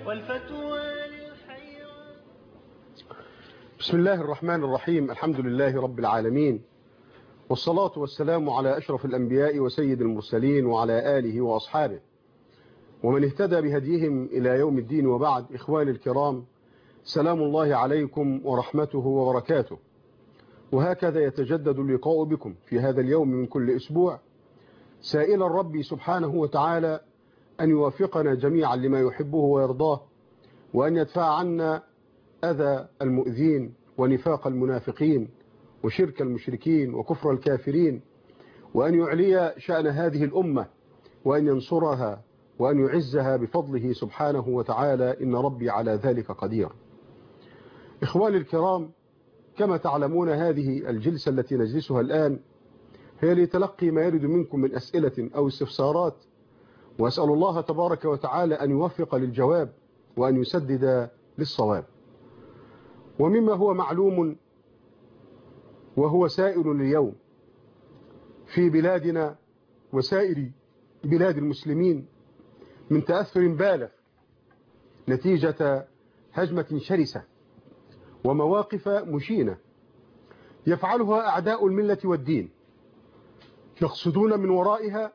والفتوى للحيرة. بسم الله الرحمن الرحيم. الحمد لله رب العالمين، والصلاة والسلام على أشرف الأنبياء وسيد المرسلين وعلى آله وأصحابه ومن اهتدى بهديهم إلى يوم الدين، وبعد. إخواني الكرام، سلام الله عليكم ورحمته وبركاته. وهكذا يتجدد اللقاء بكم في هذا اليوم من كل أسبوع، سائلا ربي سبحانه وتعالى أن يوفقنا جميعا لما يحبه ويرضاه، وأن يدفع عنا أذى المؤذين ونفاق المنافقين وشرك المشركين وكفر الكافرين، وأن يعلي شأن هذه الأمة، وأن ينصرها وأن يعزها بفضله سبحانه وتعالى، إن ربي على ذلك قدير. إخواني الكرام، كما تعلمون هذه الجلسة التي نجلسها الآن هي لتلقي ما يرد منكم من أسئلة أو استفسارات، وأسأل الله تبارك وتعالى أن يوفق للجواب وأن يسدد للصواب. ومما هو معلوم وهو سائر اليوم في بلادنا وسائر بلاد المسلمين من تأثر بالغ نتيجة هجمة شرسة ومواقف مشينة يفعلها أعداء الملة والدين، يقصدون من ورائها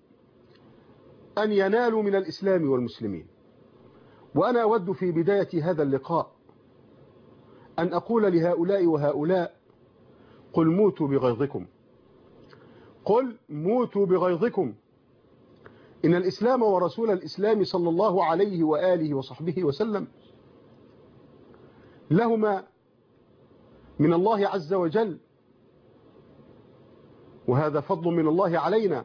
أن ينالوا من الإسلام والمسلمين. وأنا أود في بداية هذا اللقاء أن أقول لهؤلاء وهؤلاء: قل موتوا بغيظكم، قل موتوا بغيظكم. إن الإسلام ورسول الإسلام صلى الله عليه وآله وصحبه وسلم لهما من الله عز وجل، وهذا فضل من الله علينا،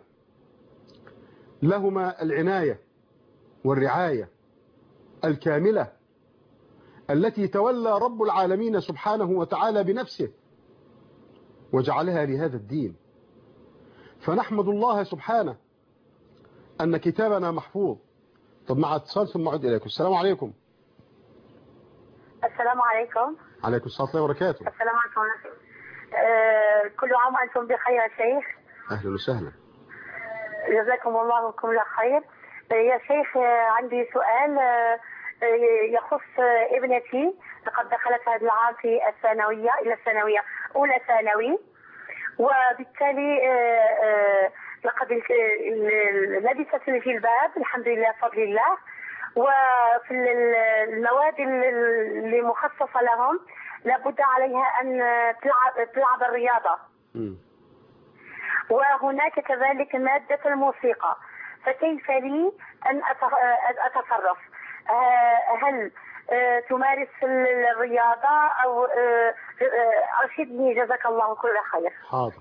لهما العناية والرعاية الكاملة التي تولى رب العالمين سبحانه وتعالى بنفسه وجعلها لهذا الدين. فنحمد الله سبحانه أن كتابنا محفوظ. طب مع اتصال ثم أعود إليكم. السلام عليكم. السلام عليكم. عليكم السلام ورحمة الله وبركاته. السلام عليكم. كل عام وأنتم بخير يا شيخ. أهلا وسهلا. جزاكم الله كل خير. يا شيخ، عندي سؤال يخص ابنتي. لقد دخلت هذا العام في الثانوية، إلى الثانوية أولى ثانوي، وبالتالي لقد لبست الجلباب الحمد لله بفضل الله. وفي المواد اللي مخصصة لهم لابد عليها أن تلعب الرياضة. وهناك كذلك مادة الموسيقى، فكيف لي أن أتصرف؟ هل تمارس الرياضة أو أرشدني جزاك الله كل خير. حاضر.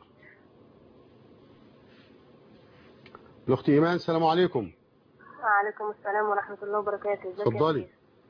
الأخت إيمان، السلام عليكم. وعليكم السلام ورحمة الله وبركاته. اتفضلي.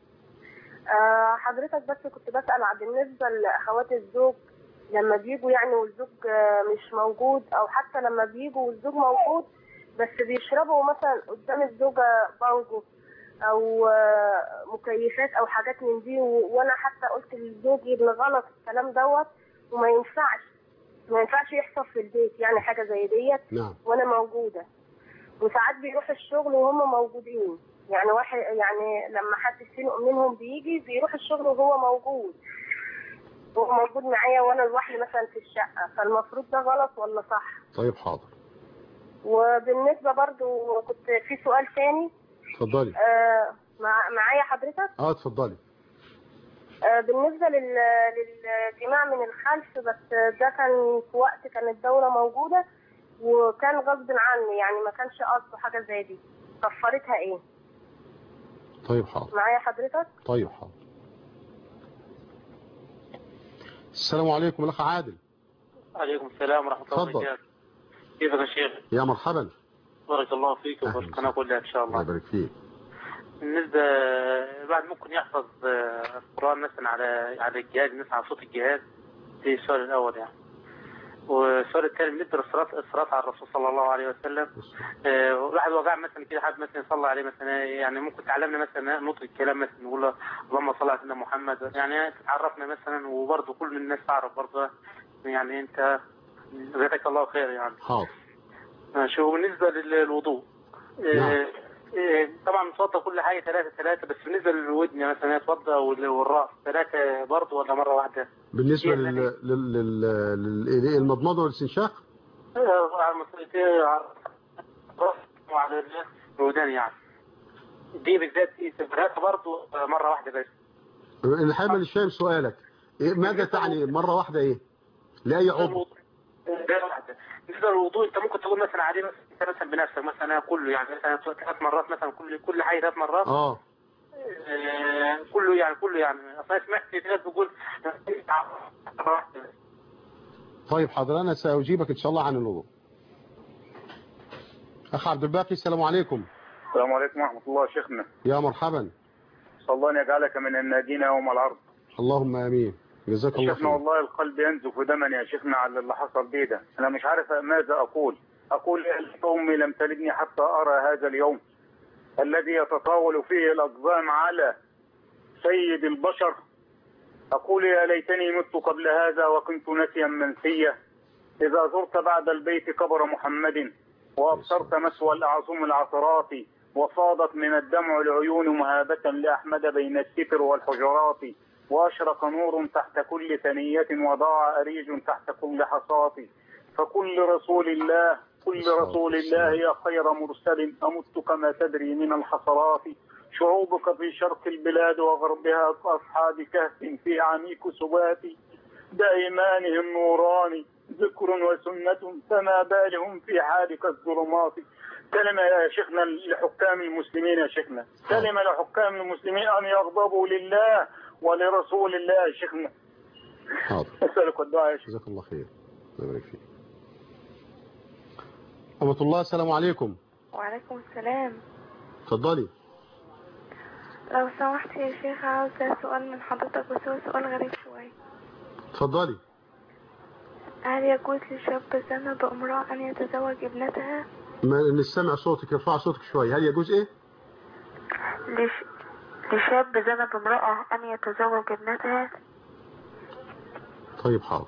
حضرتك بس كنت بسأل بالنسبة لأخوات الزوج لما بيجوا يعني والزوج مش موجود، أو حتى لما بيجوا والزوج موجود بس بيشربوا مثلا قدام الزوجة بانجو أو مكيفات أو حاجات من دي، وأنا حتى قلت للزوج إن غلط الكلام دوت وما ينفعش يحصل في البيت يعني حاجة زي ديت. نعم. وأنا موجودة، وساعات بيروح الشغل وهم موجودين، يعني واحد يعني لما حد منهم بيروح الشغل وهو موجود معايا وانا لوحدي مثلا في الشقه، فالمفروض ده غلط ولا صح؟ طيب حاضر. وبالنسبه برضو كنت في سؤال ثاني. اتفضلي. معايا حضرتك؟ اتفضلي. بالنسبه للاجتماع من الخلف، بس ده كان في وقت كانت الدوره موجوده وكان غصب عني، يعني ما كانش قصده حاجه زي دي، كفرتها ايه؟ طيب حاضر. معايا حضرتك؟ طيب حاضر. السلام عليكم الأخ عادل. عليكم السلام ورحمة الله وبركاته. كيفك يا شيخ؟ يا مرحبا. بارك الله فيك وبارك القناة كلها إن شاء الله. الله يبارك فيك. بالنسبة بعد ممكن يحفظ القرآن مثلا على الجهاز، مثلا على صوت الجهاز، في السؤال الأول يعني. والسؤال الثاني بالنسبة للصلاة على الرسول صلى الله عليه وسلم، واحد وقع مثلا كده حد مثلا يصلى عليه مثلا، يعني ممكن تعلمنا مثلا نطق الكلام مثلا نقول له اللهم صل على سيدنا محمد، يعني تعرفنا مثلا وبرضه كل الناس تعرف برضه، يعني أنت جزاك الله خير يعني. حاضر. ماشي. وبالنسبة للوضوء، نعم. طبعا متوضى كل حاجه ثلاثه بس بالنسبه للودن مثلا يتوضى والراس ثلاثه برضه ولا مره واحده؟ بالنسبة للمضمضة والاستنشاق على المصريتين وعلى الودان يعني دي بالذات ثلاثه برضه مره واحده بس. الحامل الشام سؤالك ماذا تعني مرة واحدة ايه لأي عضو؟ بالنسبه للوضوء انت ممكن تقول مثلا عليه انت مثلا بنفسك مثلا كله يعني مثلا 3 مرات مثلا كل حاجه 3 مرات كله يعني اصلا سمعت في ناس بتقول. طيب حاضر انا سأجيبك ان شاء الله عن الوضوء. اخ عبد الباقي السلام عليكم. السلام عليكم ورحمه الله شيخنا. يا مرحبا. صلى الله ان يجعلك من الناجين يوم العرض. اللهم امين. جزاك الله خير. شيخنا والله القلب ينزف دما يا شيخنا على اللي حصل بيه ده. انا مش عارف ماذا اقول امي لم تلدني حتى ارى هذا اليوم الذي يتطاول فيه الاقدام على سيد البشر. اقول يا ليتني مت قبل هذا وكنت نسيا منسيا. اذا زرت بعد البيت قبر محمد وابصرت مسوى الاعظم العثرات وفاضت من الدمع العيون مهابة لاحمد بين الستر والحجرات واشرق نور تحت كل ثنية وضاع أريج تحت كل حصاة. فكل رسول الله يا خير مرسل أمت كما تدري من الحصرات. شعوبك في شرق البلاد وغربها كأصحاب كهف في عميق سبات. دائمانهم نوران ذكر وسنة فما بالهم في حالك الظلمات. كلمة يا شيخنا لحكام المسلمين يا شيخنا كلمة لحكام المسلمين أن يغضبوا لله ولرسول الله يا شيخنا. حاضر. أسألك الدعاء يا شيخ. جزاك الله خير. الله يبارك فيك. أمة الله السلام عليكم. وعليكم السلام. اتفضلي. لو سمحت يا شيخ عاوزة سؤال من حضرتك بس هو سؤال غريب شوية. اتفضلي. هل يجوز لشاب زنى بامرأة أن يتزوج ابنتها؟ مش سامع صوتك ارفع صوتك شوية. هل يجوز ايه؟ لشاب زنى بامرأة أن يتزوج ابنتها. طيب حاضر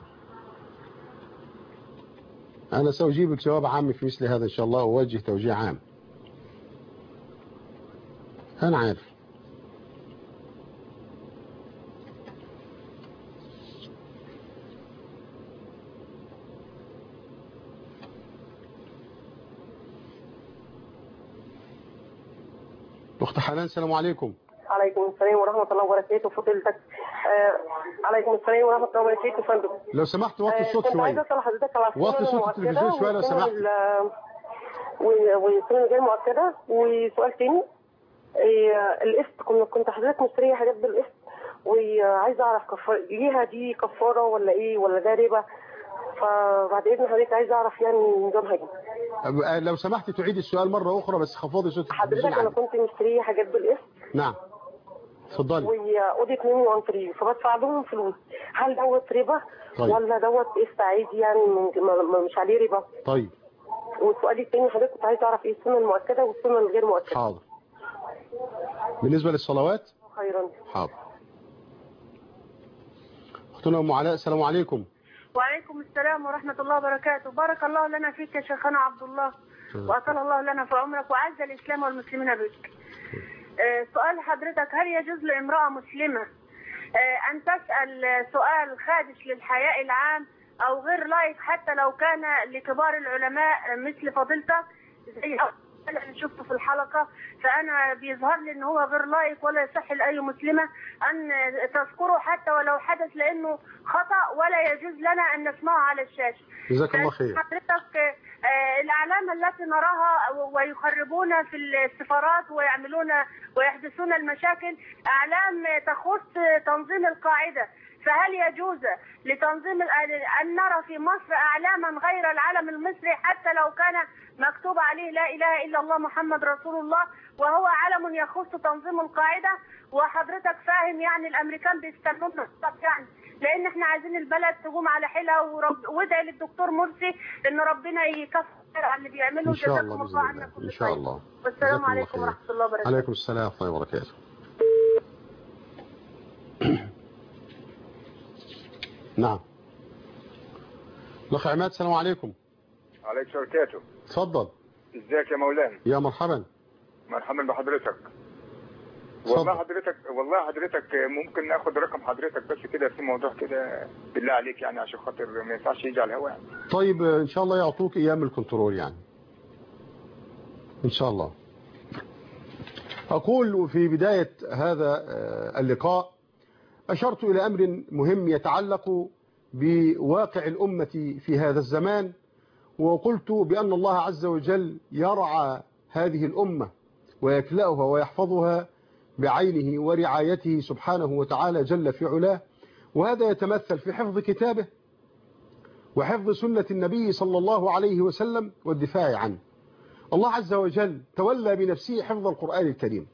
أنا سأجيبك جواب عام في مثل هذا إن شاء الله وأوجه توجيه عام. أنا عارف. أخت حنان السلام عليكم. عليكم السلام ورحمة الله وبركاته فضيلتك. عليكم السلام ورحمة الله وبركاته فندم. لو سمحت وطي الصوت شوية. عايزة أسأل حضرتك على وطي صوت التلفزيون شوية لو سمحت. والسنة غير مؤكدة. وسؤال تاني القسط كنت حضرتك مشترية حاجات بالقسط وعايزة أعرف ليها دي كفارة ولا إيه ولا ده ربا. فبعد إذن حضرتك عايزة أعرف يعني نظامها إيه. لو سمحت تعيد السؤال مرة أخرى بس خفضي صوت التلفزيون. حضرتك أنا كنت مشترية حاجات بالقسط. نعم اتفضلي. وأوديت مني وان فري فبدفع لهم فلوس. هل دوت ربا ولا دوت قسط عادي يعني مش عليه ربا؟ طيب. والسؤال الثاني حضرتك كنت عايزة أعرف إيه السنة المؤكدة والسنة الغير مؤكدة. حاضر. بالنسبة للصلوات خيرا. حاضر. أختنا أم علاء السلام عليكم. وعليكم السلام ورحمة الله وبركاته. بارك الله لنا فيك يا شيخنا عبد الله وأطال الله لنا في عمرك وعز الإسلام والمسلمين بك. سؤال حضرتك هل يجوز لامرأة مسلمة أن تسأل سؤال خادش للحياء العام أو غير لائق حتى لو كان لكبار العلماء مثل فضيلتك زي اللي شفته في الحلقة فأنا بيظهر لي إن هو غير لائق ولا يصح لأي مسلمة أن تذكره حتى ولو حدث لأنه خطأ ولا يجوز لنا أن نسمعه على الشاشة. جزاك الله خير. حضرتك الأعلام التي نراها ويخربون في السفارات ويحدثون المشاكل أعلام تخص تنظيم القاعدة. فهل يجوز لتنظيم أن نرى في مصر أعلاما غير العلم المصري حتى لو كان مكتوب عليه لا إله إلا الله محمد رسول الله وهو علم يخص تنظيم القاعدة؟ وحضرتك فاهم يعني الأمريكان بيستنونا يعني لأن احنا عايزين البلد تقوم على حيلها وادعي للدكتور مرسي إن ربنا يكفر على اللي بيعمله. إن شاء الله بإذن الله. إن شاء الله. والسلام عليكم ورحمة الله وبركاته. عليكم السلام ورحمة الله وبركاته. نعم. الأخ عماد السلام عليكم. عليكم السلام وبركاته. اتفضل. ازيك يا مولانا؟ يا مرحبا. مرحبا بحضرتك. اتفضل. والله حضرتك ممكن اخد رقم حضرتك بس كده في موضوع كده بالله عليك يعني عشان خاطر ما ينفعش يجي على الهواء. طيب إن شاء الله يعطوك أيام الكنترول يعني إن شاء الله. أقول في بداية هذا اللقاء أشرت إلى أمر مهم يتعلق بواقع الأمة في هذا الزمان، وقلت بأن الله عز وجل يرعى هذه الأمة ويكلأها ويحفظها بعينه ورعايته سبحانه وتعالى جل في علاه، وهذا يتمثل في حفظ كتابه وحفظ سنة النبي صلى الله عليه وسلم والدفاع عنه. الله عز وجل تولى بنفسه حفظ القرآن الكريم،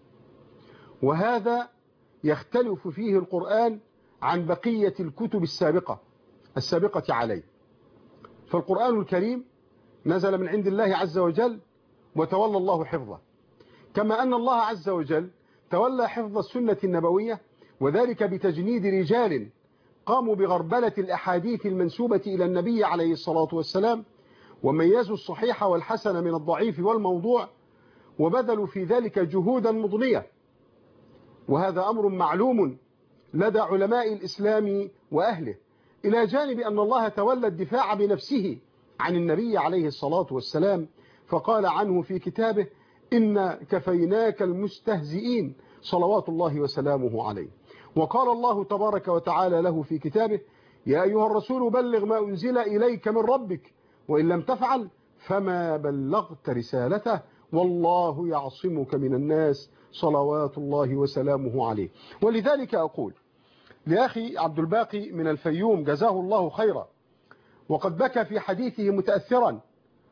وهذا يختلف فيه القرآن عن بقية الكتب السابقة عليه. فالقرآن الكريم نزل من عند الله عز وجل وتولى الله حفظه، كما أن الله عز وجل تولى حفظ السنة النبوية، وذلك بتجنيد رجال قاموا بغربلة الأحاديث المنسوبة إلى النبي عليه الصلاة والسلام، وميزوا الصحيح والحسن من الضعيف والموضوع، وبذلوا في ذلك جهودا مضنية، وهذا أمر معلوم لدى علماء الإسلام وأهله، إلى جانب أن الله تولى الدفاع بنفسه عن النبي عليه الصلاة والسلام، فقال عنه في كتابه: إن كفيناك المستهزئين صلوات الله وسلامه عليه. وقال الله تبارك وتعالى له في كتابه: يا أيها الرسول بلغ ما أنزل إليك من ربك وإن لم تفعل فما بلغت رسالته والله يعصمك من الناس صلوات الله وسلامه عليه. ولذلك أقول لأخي عبد الباقي من الفيوم جزاه الله خيرا، وقد بكى في حديثه متأثرا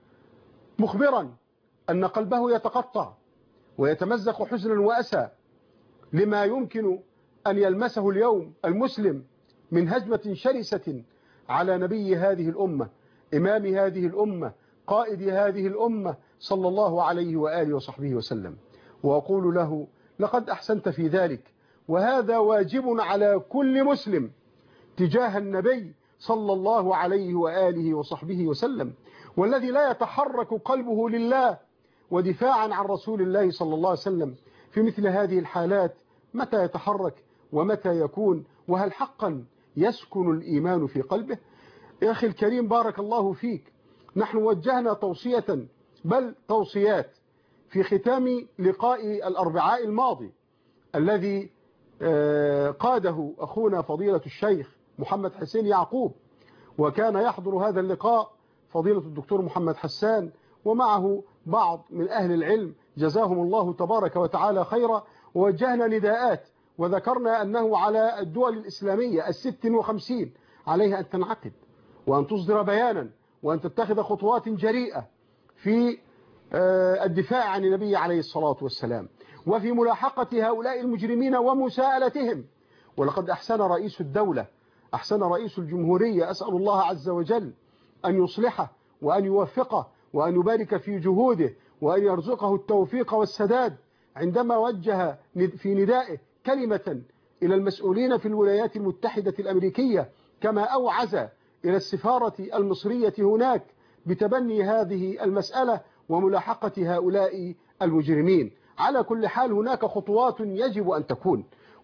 مخبرا أن قلبه يتقطع ويتمزق حزنا وأسى لما يمكن أن يلمسه اليوم المسلم من هجمة شرسة على نبي هذه الأمة، إمام هذه الأمة، قائد هذه الأمة صلى الله عليه وآله وصحبه وسلم. وأقول له: لقد أحسنت في ذلك، وهذا واجب على كل مسلم تجاه النبي صلى الله عليه وآله وصحبه وسلم، والذي لا يتحرك قلبه لله ودفاعا عن رسول الله صلى الله عليه وسلم في مثل هذه الحالات متى يتحرك ومتى يكون، وهل حقا يسكن الإيمان في قلبه؟ يا أخي الكريم بارك الله فيك، نحن وجهنا توصية بل توصيات في ختام لقاء الأربعاء الماضي الذي قاده أخونا فضيلة الشيخ محمد حسين يعقوب، وكان يحضر هذا اللقاء فضيلة الدكتور محمد حسان ومعه بعض من أهل العلم جزاهم الله تبارك وتعالى خيرا. ووجهنا نداءات وذكرنا أنه على الدول الإسلامية 56 عليها أن تنعقد وأن تصدر بيانا وأن تتخذ خطوات جريئة في الدفاع عن النبي عليه الصلاة والسلام وفي ملاحقة هؤلاء المجرمين ومساءلتهم. ولقد أحسن رئيس الدولة، أحسن رئيس الجمهورية، أسأل الله عز وجل أن يصلحه وأن يوفقه وأن يبارك في جهوده وأن يرزقه التوفيق والسداد، عندما وجه في ندائه كلمة إلى المسؤولين في الولايات المتحدة الأمريكية، كما أوعز إلى السفارة المصرية هناك بتبني هذه المسألة وملاحقة هؤلاء المجرمين. على كل حال هناك خطوات يجب أن تكون،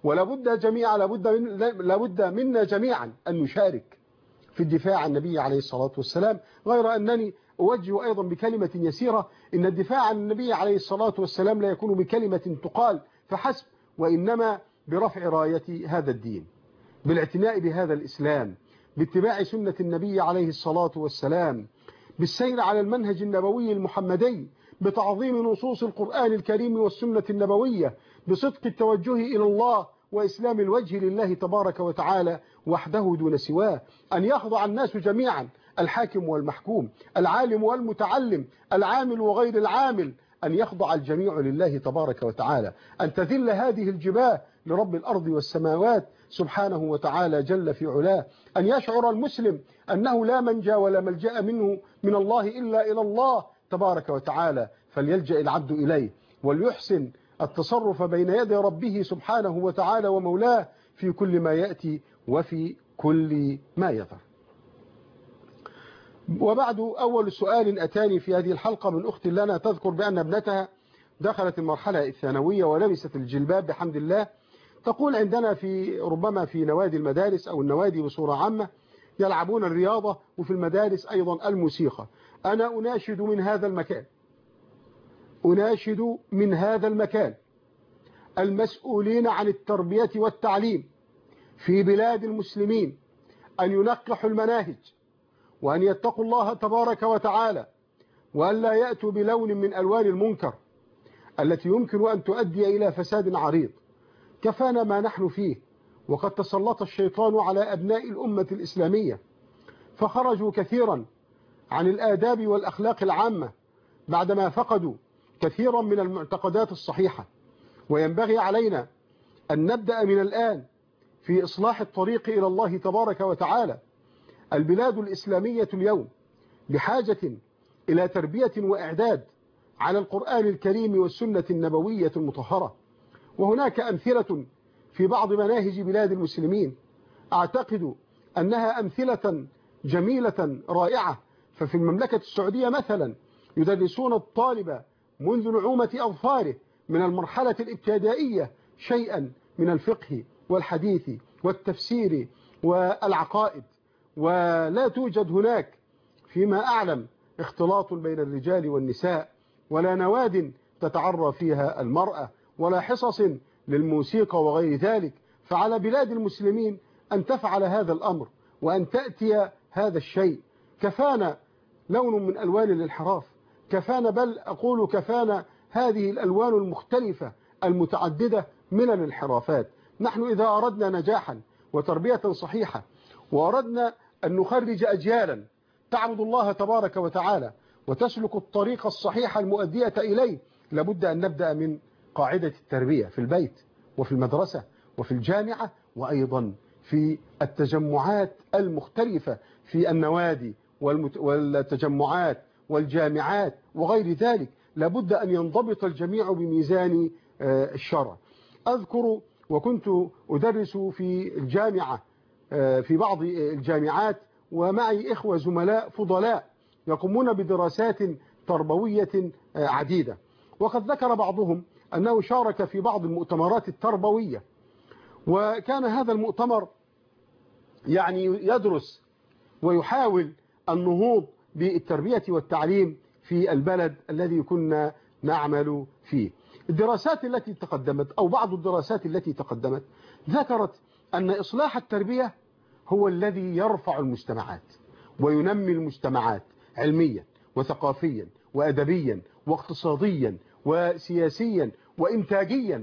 لابد منا جميعا أن نشارك في الدفاع عن النبي عليه الصلاة والسلام، غير أنني أوجه أيضا بكلمة يسيرة: إن الدفاع عن النبي عليه الصلاة والسلام لا يكون بكلمة تقال فحسب، وإنما برفع راية هذا الدين، بالاعتناء بهذا الإسلام، باتباع سنة النبي عليه الصلاة والسلام، بالسير على المنهج النبوي المحمدي، بتعظيم نصوص القرآن الكريم والسنة النبوية، بصدق التوجه إلى الله وإسلام الوجه لله تبارك وتعالى وحده دون سواه، أن يخضع الناس جميعا، الحاكم والمحكوم، العالم والمتعلم، العامل وغير العامل، أن يخضع الجميع لله تبارك وتعالى، أن تذل هذه الجباه لرب الأرض والسماوات سبحانه وتعالى جل في علاه، أن يشعر المسلم أنه لا منجا ولا ملجأ منه من الله إلا إلى الله تبارك وتعالى، فليلجأ العبد إليه وليحسن التصرف بين يدي ربه سبحانه وتعالى ومولاه في كل ما يأتي وفي كل ما يظهر. وبعد، أول سؤال أتاني في هذه الحلقة من أخت لنا تذكر بأن ابنتها دخلت المرحلة الثانوية ولبست الجلباب بحمد الله، تقول عندنا ربما في نوادي المدارس أو النوادي بصورة عامة يلعبون الرياضة، وفي المدارس أيضا الموسيقى. أنا أناشد من هذا المكان المسؤولين عن التربية والتعليم في بلاد المسلمين أن ينقحوا المناهج، وأن يتقوا الله تبارك وتعالى، وأن لا يأتوا بلون من ألوان المنكر التي يمكن أن تؤدي إلى فساد عريض. كفانا ما نحن فيه، وقد تسلط الشيطان على أبناء الأمة الإسلامية فخرجوا كثيرا عن الآداب والأخلاق العامة بعدما فقدوا كثيرا من المعتقدات الصحيحة. وينبغي علينا أن نبدأ من الآن في إصلاح الطريق إلى الله تبارك وتعالى. البلاد الإسلامية اليوم بحاجة إلى تربية وإعداد على القرآن الكريم والسنة النبوية المطهرة. وهناك أمثلة في بعض مناهج بلاد المسلمين أعتقد أنها أمثلة جميلة رائعة. ففي المملكة السعودية مثلا يدرسون الطالب منذ نعومة أظفاره من المرحلة الابتدائية شيئا من الفقه والحديث والتفسير والعقائد، ولا توجد هناك فيما أعلم اختلاط بين الرجال والنساء، ولا نواد تتعرى فيها المرأة، ولا حصص للموسيقى وغير ذلك. فعلى بلاد المسلمين أن تفعل هذا الأمر وأن تأتي هذا الشيء. كفانا لون من ألوان الانحراف، كفانا، بل أقول كفانا هذه الألوان المختلفة المتعددة من الانحرافات. نحن إذا أردنا نجاحا وتربية صحيحة، وأردنا أن نخرج أجيالا تعبد الله تبارك وتعالى وتسلك الطريق الصحيح المؤدية إليه، لابد أن نبدأ من قاعدة التربية في البيت وفي المدرسة وفي الجامعة، وأيضا في التجمعات المختلفة في النوادي والتجمعات والجامعات وغير ذلك. لابد أن ينضبط الجميع بميزان الشرع. أذكر وكنت أدرس في الجامعة في بعض الجامعات، ومعي إخوة زملاء فضلاء يقومون بدراسات تربوية عديدة، وقد ذكر بعضهم أنه شارك في بعض المؤتمرات التربوية، وكان هذا المؤتمر يعني يدرس ويحاول النهوض بالتربية والتعليم في البلد الذي كنا نعمل فيه. الدراسات التي تقدمت أو بعض الدراسات التي تقدمت ذكرت أن إصلاح التربية هو الذي يرفع المجتمعات وينمي المجتمعات علميا وثقافيا وأدبيا واقتصاديا وسياسيا وإنتاجيا.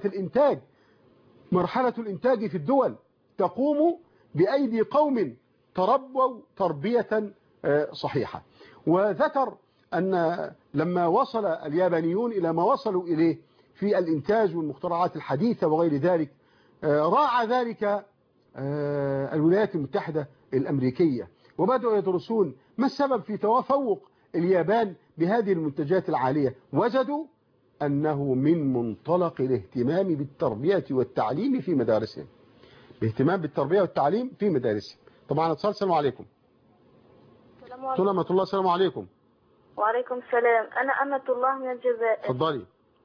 مرحلة الإنتاج في الدول تقوم بأيدي قوم تربوا تربية صحيحة. وذكر أن لما وصل اليابانيون إلى ما وصلوا إليه في الإنتاج والمخترعات الحديثة وغير ذلك، راعى ذلك الولايات المتحدة الأمريكية، وبدأوا يدرسون ما السبب في تفوق اليابان بهذه المنتجات العالية. وجدوا أنه من منطلق الاهتمام بالتربية والتعليم في مدارسهم، باهتمام بالتربية والتعليم في مدارسهم. طبعا اتصال. السلام عليكم. ورحمة الله. السلام عليكم. وعليكم السلام. أنا أمة الله من الجزائر. تفضلي.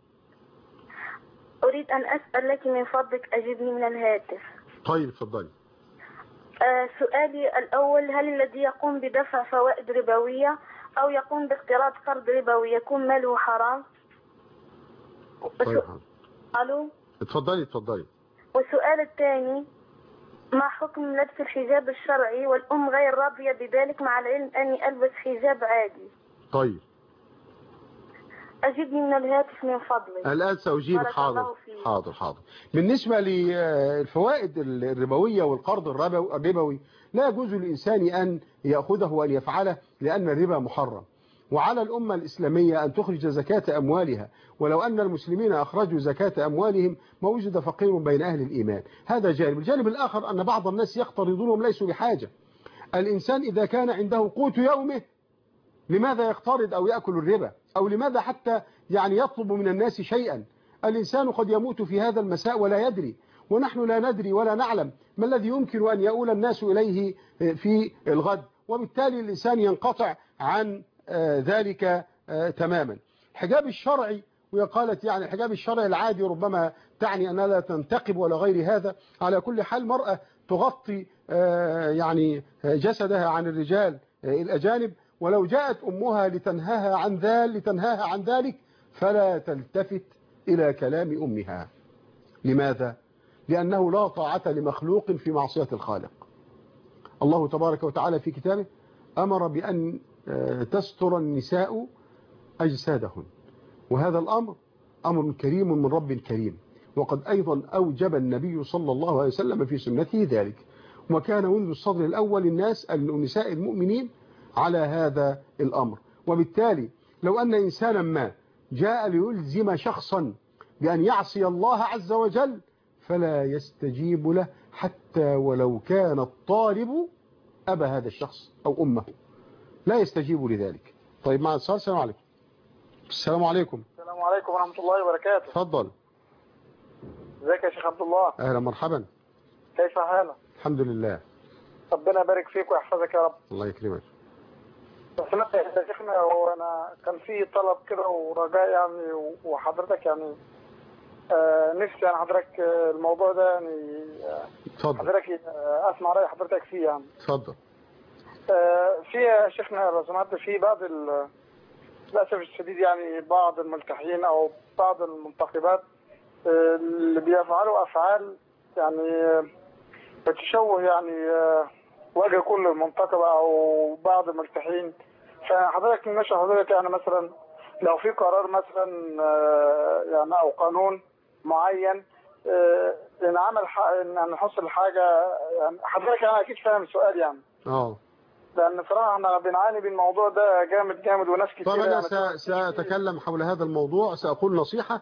أريد أن أسأل لك من فضلك أجبني من الهاتف. طيب تفضلي. سؤالي الأول: هل الذي يقوم بدفع فوائد ربوية أو يقوم باقتراض قرض ربوي يكون ماله حرام؟ طيب. ألو. اتفضلي. والسؤال الثاني: ما حكم لبس الحجاب الشرعي والأم غير راضية بذلك مع العلم أني ألبس حجاب عادي؟ طيب أجبني من الهاتف من فضلك. الآن سأجيبك. حاضر. بالنسبة للفوائد الربوية والقرض الربوي، لا يجوز للإنسان أن يأخذه وأن يفعله، لأن الربا محرم. وعلى الأمة الإسلامية أن تخرج زكاة أموالها، ولو أن المسلمين أخرجوا زكاة أموالهم ما وجد فقير بين أهل الإيمان. هذا جانب. الجانب الآخر أن بعض الناس يقترضون وهم ليسوا بحاجة. الإنسان إذا كان عنده قوت يومه لماذا يقترض أو يأكل الربا، أو لماذا حتى يعني يطلب من الناس شيئا؟ الإنسان قد يموت في هذا المساء ولا يدري، ونحن لا ندري ولا نعلم ما الذي يمكن أن يؤول الناس إليه في الغد، وبالتالي الإنسان ينقطع عن ذلك تماما. الحجاب الشرعي وهي قالت يعني الحجاب الشرعي العادي ربما تعني أنها لا تنتقب ولا غير هذا. على كل حال مرأة تغطي يعني جسدها عن الرجال الأجانب، ولو جاءت أمها لتنهاها عن ذلك فلا تلتفت إلى كلام أمها. لماذا؟ لأنه لا طاعة لمخلوق في معصية الخالق. الله تبارك وتعالى في كتابه أمر بأن تستر النساء أجسادهن، وهذا الأمر أمر كريم من رب كريم، وقد أيضا أوجب النبي صلى الله عليه وسلم في سنته ذلك، وكان منذ الصدر الأول النساء المؤمنين على هذا الأمر. وبالتالي لو أن إنسانا ما جاء ليلزم شخصا بأن يعصي الله عز وجل فلا يستجيب له حتى ولو كان الطالب أبا هذا الشخص أو أمه، لا يستجيب لذلك. طيب مع الاتصال. السلام عليكم. السلام عليكم. السلام عليكم ورحمة الله وبركاته. تفضل. ازيك يا شيخ عبد الله؟ أهلا مرحبا. كيف حالك؟ الحمد لله. ربنا يبارك فيك ويحفظك يا رب. الله يكرمك. سمعت يا شيخنا، وانا كان في طلب كده ورجاء يعني، وحضرتك يعني نفسي يعني حضرتك الموضوع ده يعني اتفضل. حضرتك اسمع رأي حضرتك فيه يعني. اتفضل. في يا شيخنا لو سمحت، في بعض للاسف الشديد يعني بعض الملتحين او بعض المنتقبات اللي بيفعلوا افعال يعني بتشوه يعني وجه كل المنتقبة او بعض الملتحين. فحضرتك ماشي حضرتك يعني مثلا لو في قرار مثلا يعني او قانون معين ان عمل ان نحصل حاجه يعني حضرتك انا اكيد فاهم السؤال يعني. لان صراحه احنا بنعاني بالموضوع ده جامد جامد وناس كتير. طبعا انا ساتكلم حول هذا الموضوع، ساقول نصيحه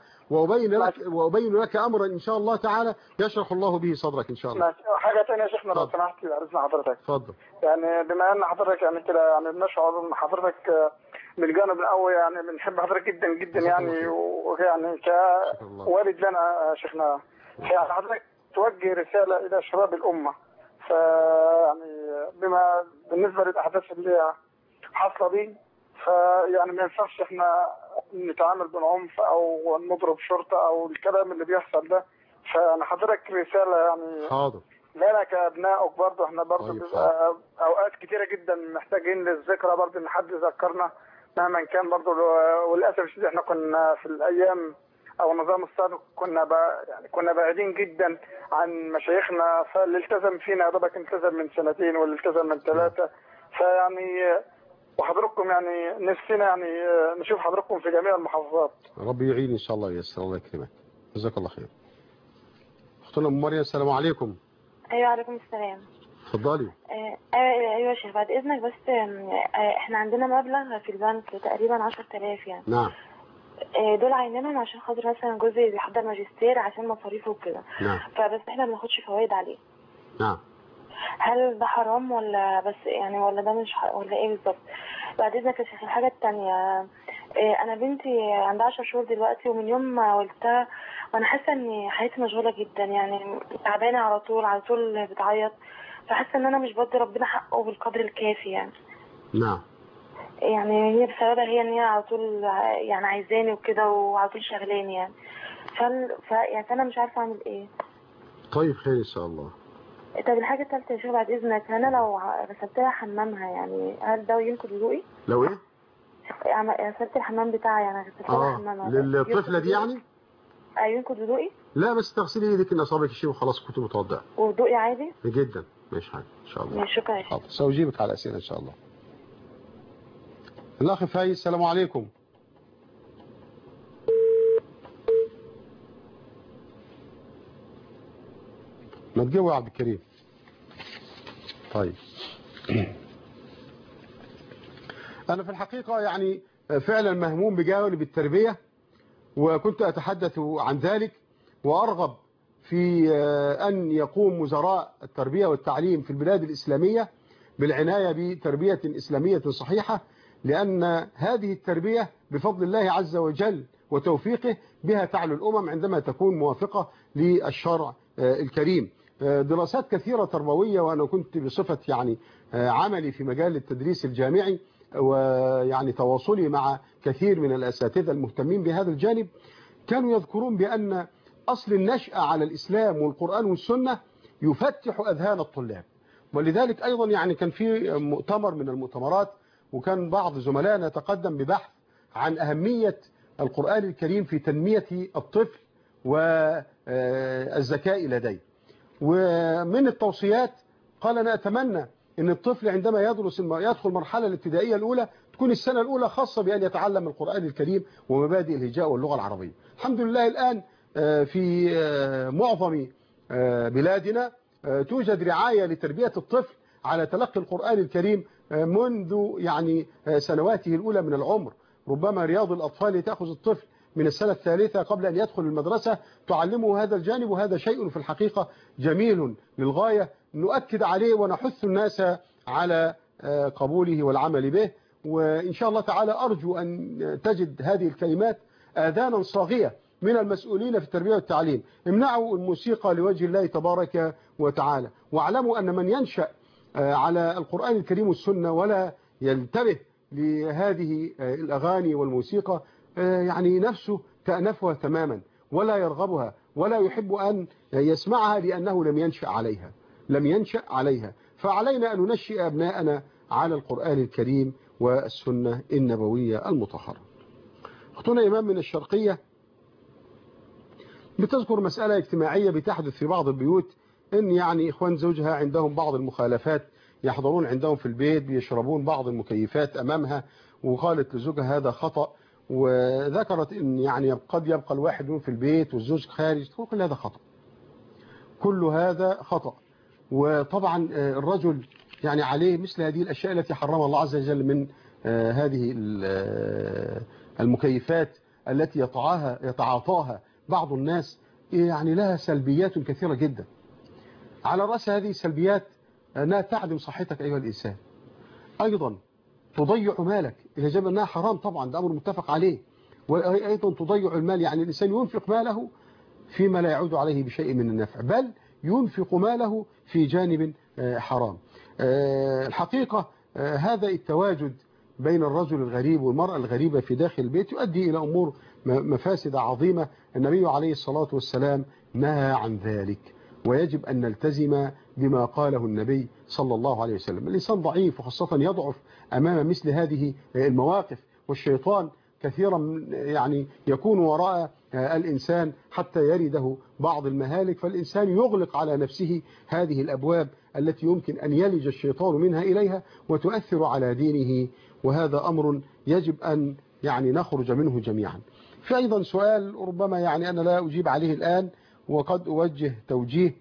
وابين لك امرا ان شاء الله تعالى يشرح الله به صدرك ان شاء الله. حاجه ثانيه يا شيخنا لو سمحت بعد اذن حضرتك. اتفضل. يعني بما ان حضرتك يعني كده يعني بنشعر ان حضرتك من الجانب الاول يعني بنحب حضرتك جدا جدا يعني، ويعني كوالد لنا يا شيخنا، يعني حضرتك توجه رساله الى شباب الامه. فيعني بما بالنسبه للاحداث اللي هي حاصله دي، فيعني ما ينفعش احنا نتعامل بالعنف او نضرب شرطه او الكلام اللي بيحصل ده. فانا حضرتك رساله يعني حاضر لنا كابنائك برضه، احنا برضه بيبقى اوقات كتيره جدا محتاجين للذكرى برضه ان حد يذكرنا مهما كان برضه. وللاسف الشديد احنا كنا في الايام او النظام السابق كنا بعيدين جدا عن مشايخنا، فاللي التزم فينا يا دوبك التزم من 2 واللي التزم من 3. فيعني وحضراتكم يعني نفسنا يعني نشوف حضراتكم في جميع المحافظات. ربي يعين ان شاء الله وييسر. الله يكرمك. جزاك الله خير. اختنا ام مريم. السلام عليكم. ايوه عليكم السلام. اتفضلي. ايوه يا شيخ بعد اذنك، بس احنا عندنا مبلغ في البنك تقريبا 10000 يعني. نعم. دول عينينهم عشان خاطر مثلا جوزي بيحضر ماجستير عشان مصاريفه وكده. نعم. فبس احنا ما بناخدش فوائد عليه. نعم. هل ده حرام ولا بس يعني ولا ده مش ولا ايه بالظبط؟ بعد اذنك يا شيخ الحاجه الثانيه، انا بنتي عندها 10 شهور دلوقتي، ومن يوم ما ولدتها وانا حاسه ان حياتي مشغوله جدا، يعني تعبانه على طول بتعيط، فحاسه ان انا مش بدي ربنا حقه بالقدر الكافي يعني. نعم. يعني هي بسببها هي ان هي على طول يعني عايزاني وكده وعلى طول شغلاني يعني. يعني انا مش عارفه اعمل ايه. طيب خير ان شاء الله. طب الحاجه الثالثه يا شيخ بعد اذنك، انا لو غسلت لها حمامها يعني هل ده ينقض وضوئي؟ لو ايه؟ غسلت الحمام بتاعها يعني غسلت لها حمامها للطفله دي يعني؟ ينقض وضوئي؟ لا بس تغسلي ايدك ان اصابك شيء وخلاص كنت متوضئه. وضوئي عادي؟ جدا ماشي حاجه ان شاء الله. شكرا يا شيخ. حاضر سأجيبك على الاسئله ان شاء الله. الاخ فايز. السلام عليكم. ما تجاوب يا عبد الكريم. طيب أنا في الحقيقة يعني فعلا مهموم بجانب التربية، وكنت أتحدث عن ذلك وأرغب في أن يقوم وزراء التربية والتعليم في البلاد الإسلامية بالعناية بتربية إسلامية صحيحة، لأن هذه التربية بفضل الله عز وجل وتوفيقه بها تعلو الأمم عندما تكون موافقة للشرع الكريم. دراسات كثيرة تربوية، وأنا كنت بصفة يعني عملي في مجال التدريس الجامعي ويعني تواصلي مع كثير من الأساتذة المهتمين بهذا الجانب كانوا يذكرون بأن أصل النشأة على الإسلام والقرآن والسنة يفتح أذهان الطلاب. ولذلك أيضا يعني كان في مؤتمر من المؤتمرات وكان بعض زملائنا تقدم ببحث عن أهمية القرآن الكريم في تنمية الطفل والذكاء لديه. ومن التوصيات قال أنا أتمنى أن الطفل عندما يدخل المرحلة الابتدائية الأولى تكون السنة الأولى خاصة بأن يتعلم القرآن الكريم ومبادئ الهجاء واللغة العربية. الحمد لله الآن في معظم بلادنا توجد رعاية لتربية الطفل على تلقي القرآن الكريم منذ يعني سنواته الأولى من العمر. ربما رياض الأطفال تأخذ الطفل من السنة الثالثة قبل أن يدخل المدرسة تعلمه هذا الجانب، وهذا شيء في الحقيقة جميل للغاية نؤكد عليه ونحث الناس على قبوله والعمل به. وإن شاء الله تعالى أرجو أن تجد هذه الكلمات آذانا صاغية من المسؤولين في التربية والتعليم. امنعوا الموسيقى لوجه الله تبارك وتعالى، واعلموا أن من ينشأ على القرآن الكريم والسنة ولا ينتبه لهذه الأغاني والموسيقى يعني نفسه تأنفها تماما ولا يرغبها ولا يحب أن يسمعها لأنه لم ينشأ عليها. فعلينا أن ننشئ أبناءنا على القرآن الكريم والسنة النبوية المطهرة. أختنا إمام من الشرقية بتذكر مسألة اجتماعية بتحدث في بعض البيوت، إن يعني إخوان زوجها عندهم بعض المخالفات، يحضرون عندهم في البيت بيشربون بعض المكيفات أمامها، وقالت لزوجها هذا خطأ، وذكرت إن يعني قد يبقى الواحد في البيت والزوج خارج. كل هذا خطأ، كل هذا خطأ. وطبعا الرجل يعني عليه مثل هذه الأشياء التي حرمها الله عز وجل من هذه المكيفات التي يتعاطاها بعض الناس، يعني لها سلبيات كثيرة جدا. على رأس هذه السلبيات أنها تعدم صحتك أيها الإنسان، أيضا تضيع مالك إذا جاب أنها حرام، طبعا ده أمر متفق عليه، وأيضا تضيع المال، يعني الإنسان ينفق ماله فيما لا يعود عليه بشيء من النفع، بل ينفق ماله في جانب حرام. الحقيقة هذا التواجد بين الرجل الغريب والمرأة الغريبة في داخل البيت يؤدي إلى أمور مفاسد عظيمة. النبي عليه الصلاة والسلام نهى عن ذلك، ويجب أن نلتزم بما قاله النبي صلى الله عليه وسلم. الإنسان ضعيف، وخاصة يضعف أمام مثل هذه المواقف، والشيطان كثيرا يعني يكون وراء الإنسان حتى يرده بعض المهالك، فالإنسان يغلق على نفسه هذه الأبواب التي يمكن أن يلج الشيطان منها إليها وتؤثر على دينه، وهذا أمر يجب أن يعني نخرج منه جميعا. في أيضا سؤال ربما يعني أنا لا أجيب عليه الآن، وقد أوجه توجيه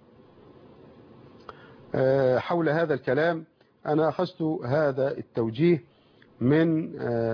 حول هذا الكلام. أنا أخذت هذا التوجيه من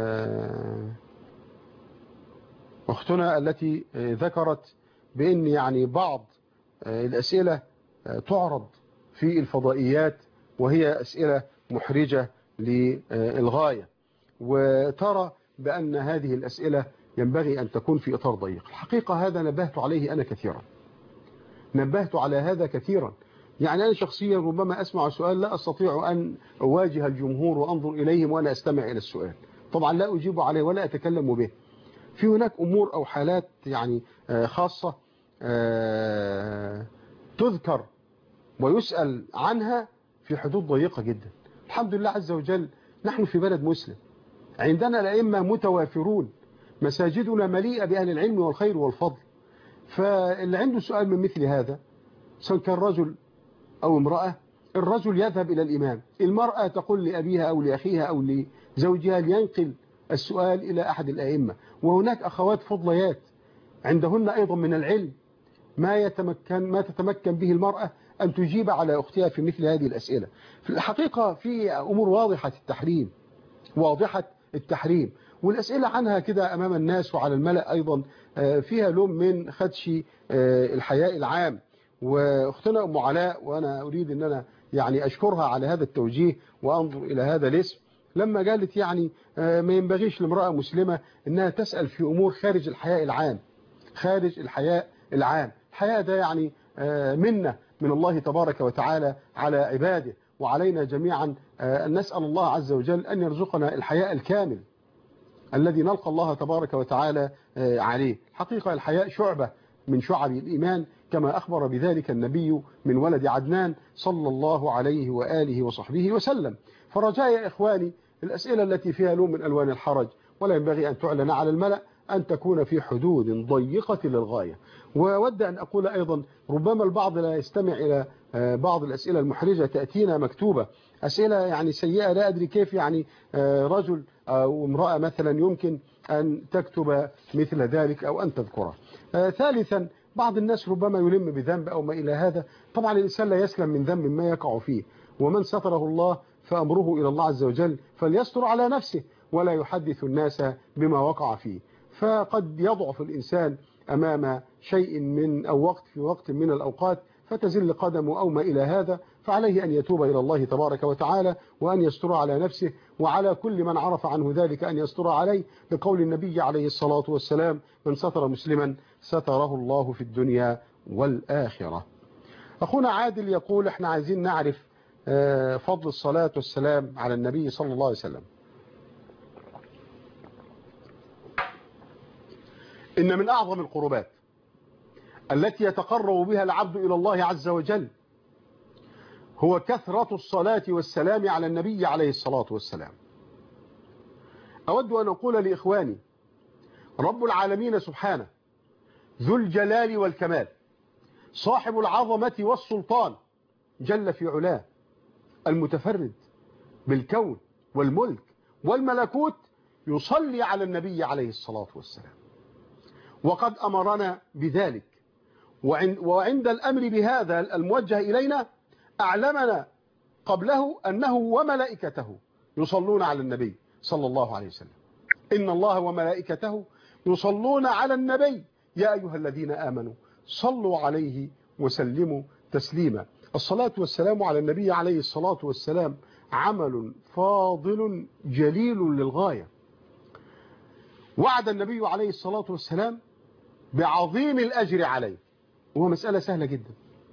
أختنا التي ذكرت بأن يعني بعض الأسئلة تعرض في الفضائيات وهي أسئلة محرجة للغاية، وترى بأن هذه الأسئلة ينبغي أن تكون في إطار ضيق. الحقيقة هذا نبهت عليه أنا كثيرا، نبهت على هذا كثيرا. يعني أنا شخصيا ربما أسمع سؤال لا أستطيع أن أواجه الجمهور وأنظر إليهم وأنا أستمع إلى السؤال، طبعا لا أجيب عليه ولا أتكلم به. في هناك أمور أو حالات يعني خاصة تذكر ويسأل عنها في حدود ضيقة جدا. الحمد لله عز وجل نحن في بلد مسلم، عندنا الأئمة متوافرون، مساجدنا مليئة بأهل العلم والخير والفضل. فاللي عنده سؤال من مثل هذا سواء كان رجل أو امرأة، الرجل يذهب إلى الإمام، المرأة تقول لأبيها أو لأخيها أو لزوجها لينقل السؤال إلى أحد الأئمة. وهناك أخوات فضليات عندهن أيضا من العلم ما تتمكن به المرأة أن تجيب على أختها في مثل هذه الأسئلة. في الحقيقة في أمور واضحة التحريم، والأسئلة عنها كده أمام الناس وعلى الملأ أيضا فيها لون من خدش الحياء العام. واختنا أم علاء، وأنا أريد أن أنا يعني أشكرها على هذا التوجيه وأنظر إلى هذا الاسم، لما قالت يعني ما ينبغيش لامرأة مسلمة أنها تسأل في أمور خارج الحياء العام. خارج الحياء العام، الحياء ده يعني منة من الله تبارك وتعالى على عباده، وعلينا جميعا أن نسأل الله عز وجل أن يرزقنا الحياء الكامل الذي نلقى الله تبارك وتعالى عليه. حقيقة الحياء شعبة من شعب الإيمان كما أخبر بذلك النبي من ولد عدنان صلى الله عليه وآله وصحبه وسلم. فرجاء يا إخواني الأسئلة التي فيها لون من ألوان الحرج ولا ينبغي أن تعلن على الملأ أن تكون في حدود ضيقة للغاية. وود أن أقول أيضا ربما البعض لا يستمع إلى بعض الأسئلة المحرجة تأتينا مكتوبة، أسئلة يعني سيئة لا أدري كيف يعني رجل أو امرأة مثلا يمكن أن تكتب مثل ذلك أو أن تذكره. ثالثا بعض الناس ربما يلم بذنب أو ما إلى هذا. طبعا الإنسان لا يسلم من ذنب ما يقع فيه، ومن ستره الله فأمره إلى الله عز وجل فليستر على نفسه ولا يحدث الناس بما وقع فيه. فقد يضعف الإنسان أمام شيء من أو في وقت من الأوقات فتزل قدمه أو ما إلى هذا، فعليه أن يتوب إلى الله تبارك وتعالى وأن يستر على نفسه، وعلى كل من عرف عنه ذلك أن يستر عليه، لقول النبي عليه الصلاة والسلام: من ستر مسلما ستره الله في الدنيا والآخرة. أخونا عادل يقول احنا عايزين نعرف فضل الصلاة والسلام على النبي صلى الله عليه وسلم. إن من أعظم القربات التي يتقرب بها العبد إلى الله عز وجل هو كثرة الصلاة والسلام على النبي عليه الصلاة والسلام. أود أن أقول لإخواني رب العالمين سبحانه ذو الجلال والكمال صاحب العظمة والسلطان جل في علاه المتفرد بالكون والملك والملكوت يصلي على النبي عليه الصلاة والسلام، وقد أمرنا بذلك. وعند الأمر بهذا الموجه إلينا أعلمنا قبله أنه وملائكته يصلون على النبي صلى الله عليه وسلم. إن الله وملائكته يصلون على النبي يا أيها الذين آمنوا صلوا عليه وسلموا تسليما. الصلاة والسلام على النبي عليه الصلاة والسلام عمل فاضل جليل للغاية. وعد النبي عليه الصلاة والسلام بعظيم الأجر عليه، وهو مسألة سهلة جدا،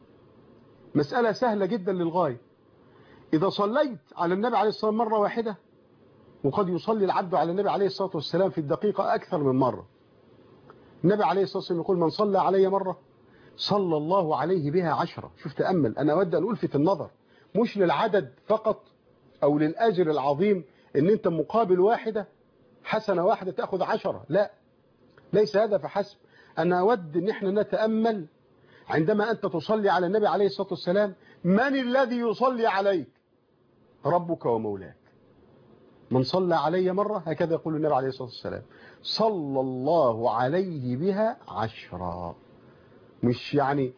مسألة سهلة جدا للغاية. إذا صليت على النبي عليه الصلاة والسلام مرة واحدة، وقد يصلي العبد على النبي عليه الصلاة والسلام في الدقيقة أكثر من مرة. النبي عليه الصلاة والسلام يقول: من صلى علي مرة صلى الله عليه بها 10. شوف تأمل، أنا أود أن ألفت النظر مش للعدد فقط أو للأجر العظيم إن أنت مقابل واحدة حسنة واحدة تأخذ 10، لا، ليس هذا فحسب. أنا أود أن احنا نتأمل عندما أنت تصلي على النبي عليه الصلاة والسلام من الذي يصلي عليك؟ ربك ومولاك. من صلى علي مرة، هكذا يقول النبي عليه الصلاة والسلام، صلى الله عليه بها 10. مش يعني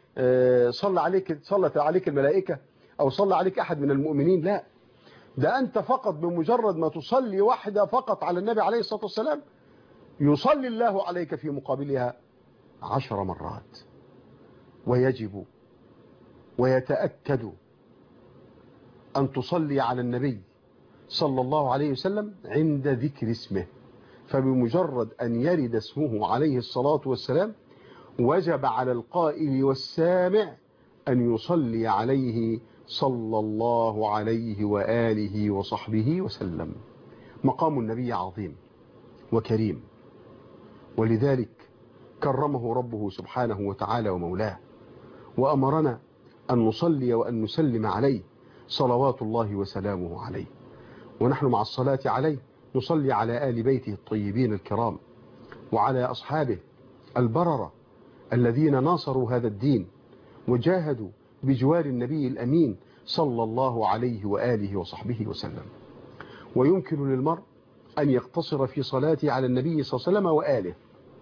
صلت عليك الملائكة أو صلى عليك أحد من المؤمنين، لا، ده أنت فقط بمجرد ما تصلي واحدة فقط على النبي عليه الصلاة والسلام يصلي الله عليك في مقابلها 10 مرات. ويجب ويتأكد أن تصلي على النبي صلى الله عليه وسلم عند ذكر اسمه، فبمجرد أن يرد اسمه عليه الصلاة والسلام وجب على القائل والسامع أن يصلي عليه صلى الله عليه وآله وصحبه وسلم. مقام النبي عظيم وكريم، ولذلك كرمه ربه سبحانه وتعالى ومولاه، وأمرنا أن نصلي وأن نسلم عليه صلوات الله وسلامه عليه. ونحن مع الصلاة عليه نصلي على آل بيته الطيبين الكرام وعلى أصحابه البررة الذين ناصروا هذا الدين وجاهدوا بجوار النبي الأمين صلى الله عليه وآله وصحبه وسلم. ويمكن للمرء أن يقتصر في صلاته على النبي صلى الله عليه وسلم وآله،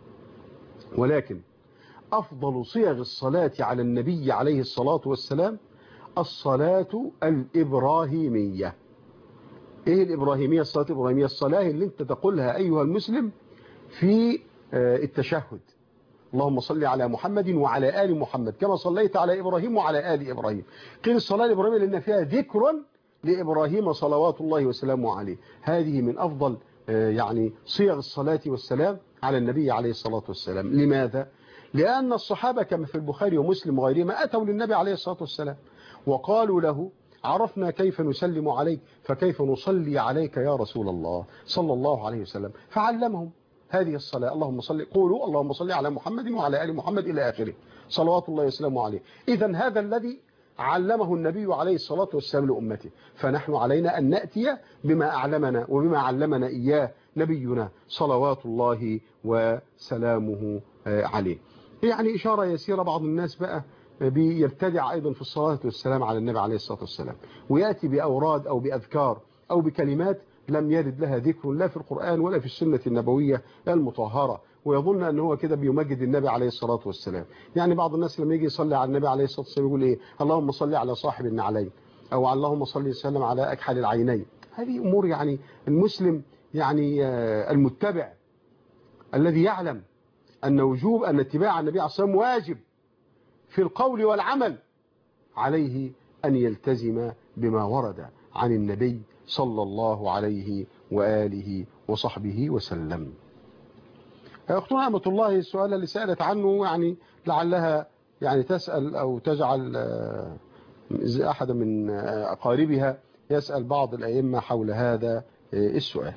ولكن أفضل صيغ الصلاة على النبي عليه الصلاة والسلام الصلاة الإبراهيمية. إيه الإبراهيمية؟ الصلاة الإبراهيمية الصلاة اللي أنت تقولها أيها المسلم في التشهد: اللهم صل على محمد وعلى آل محمد كما صليت على إبراهيم وعلى آل إبراهيم. قيل الصلاة الإبراهيمية لأن فيها ذكر لإبراهيم صلوات الله وسلامه عليه. هذه من أفضل يعني صيغ الصلاة والسلام على النبي عليه الصلاة والسلام. لماذا؟ لأن الصحابة كما في البخاري ومسلم وغيرهما أتوا للنبي عليه الصلاة والسلام وقالوا له: عرفنا كيف نسلم عليك فكيف نصلي عليك يا رسول الله صلى الله عليه وسلم. فعلمهم هذه الصلاة، اللهم صل، قولوا اللهم صل على محمد وعلى آل محمد إلى آخره صلوات الله وسلامه عليه. إذن هذا الذي علمه النبي عليه الصلاة والسلام لأمته، فنحن علينا أن نأتي بما أعلمنا وبما علمنا إياه نبينا صلوات الله وسلامه عليه. يعني إشارة يسيرة، بعض الناس بقى بيبتدع أيضا في الصلاة والسلام على النبي عليه الصلاة والسلام، ويأتي بأوراد أو بأذكار أو بكلمات لم يرد لها ذكر لا في القرآن ولا في السنة النبوية المطهرة، ويظن أنه هو كده بيمجد النبي عليه الصلاة والسلام. يعني بعض الناس لما يجي يصلي على النبي عليه الصلاة والسلام يقول إيه؟ اللهم صل على صاحب النعلين، أو اللهم صل وسلم على أكحل العينين. هذه أمور يعني المسلم يعني المتبع الذي يعلم أن وجوب أن اتباع النبي عليه الصلاة والسلام واجب في القول والعمل، عليه أن يلتزم بما ورد عن النبي صلى الله عليه وآله وصحبه وسلم. أختنا رحمة الله السؤال اللي سألت عنه يعني لعلها يعني تسأل أو تجعل أحد من أقاربها يسأل بعض الأئمة حول هذا السؤال.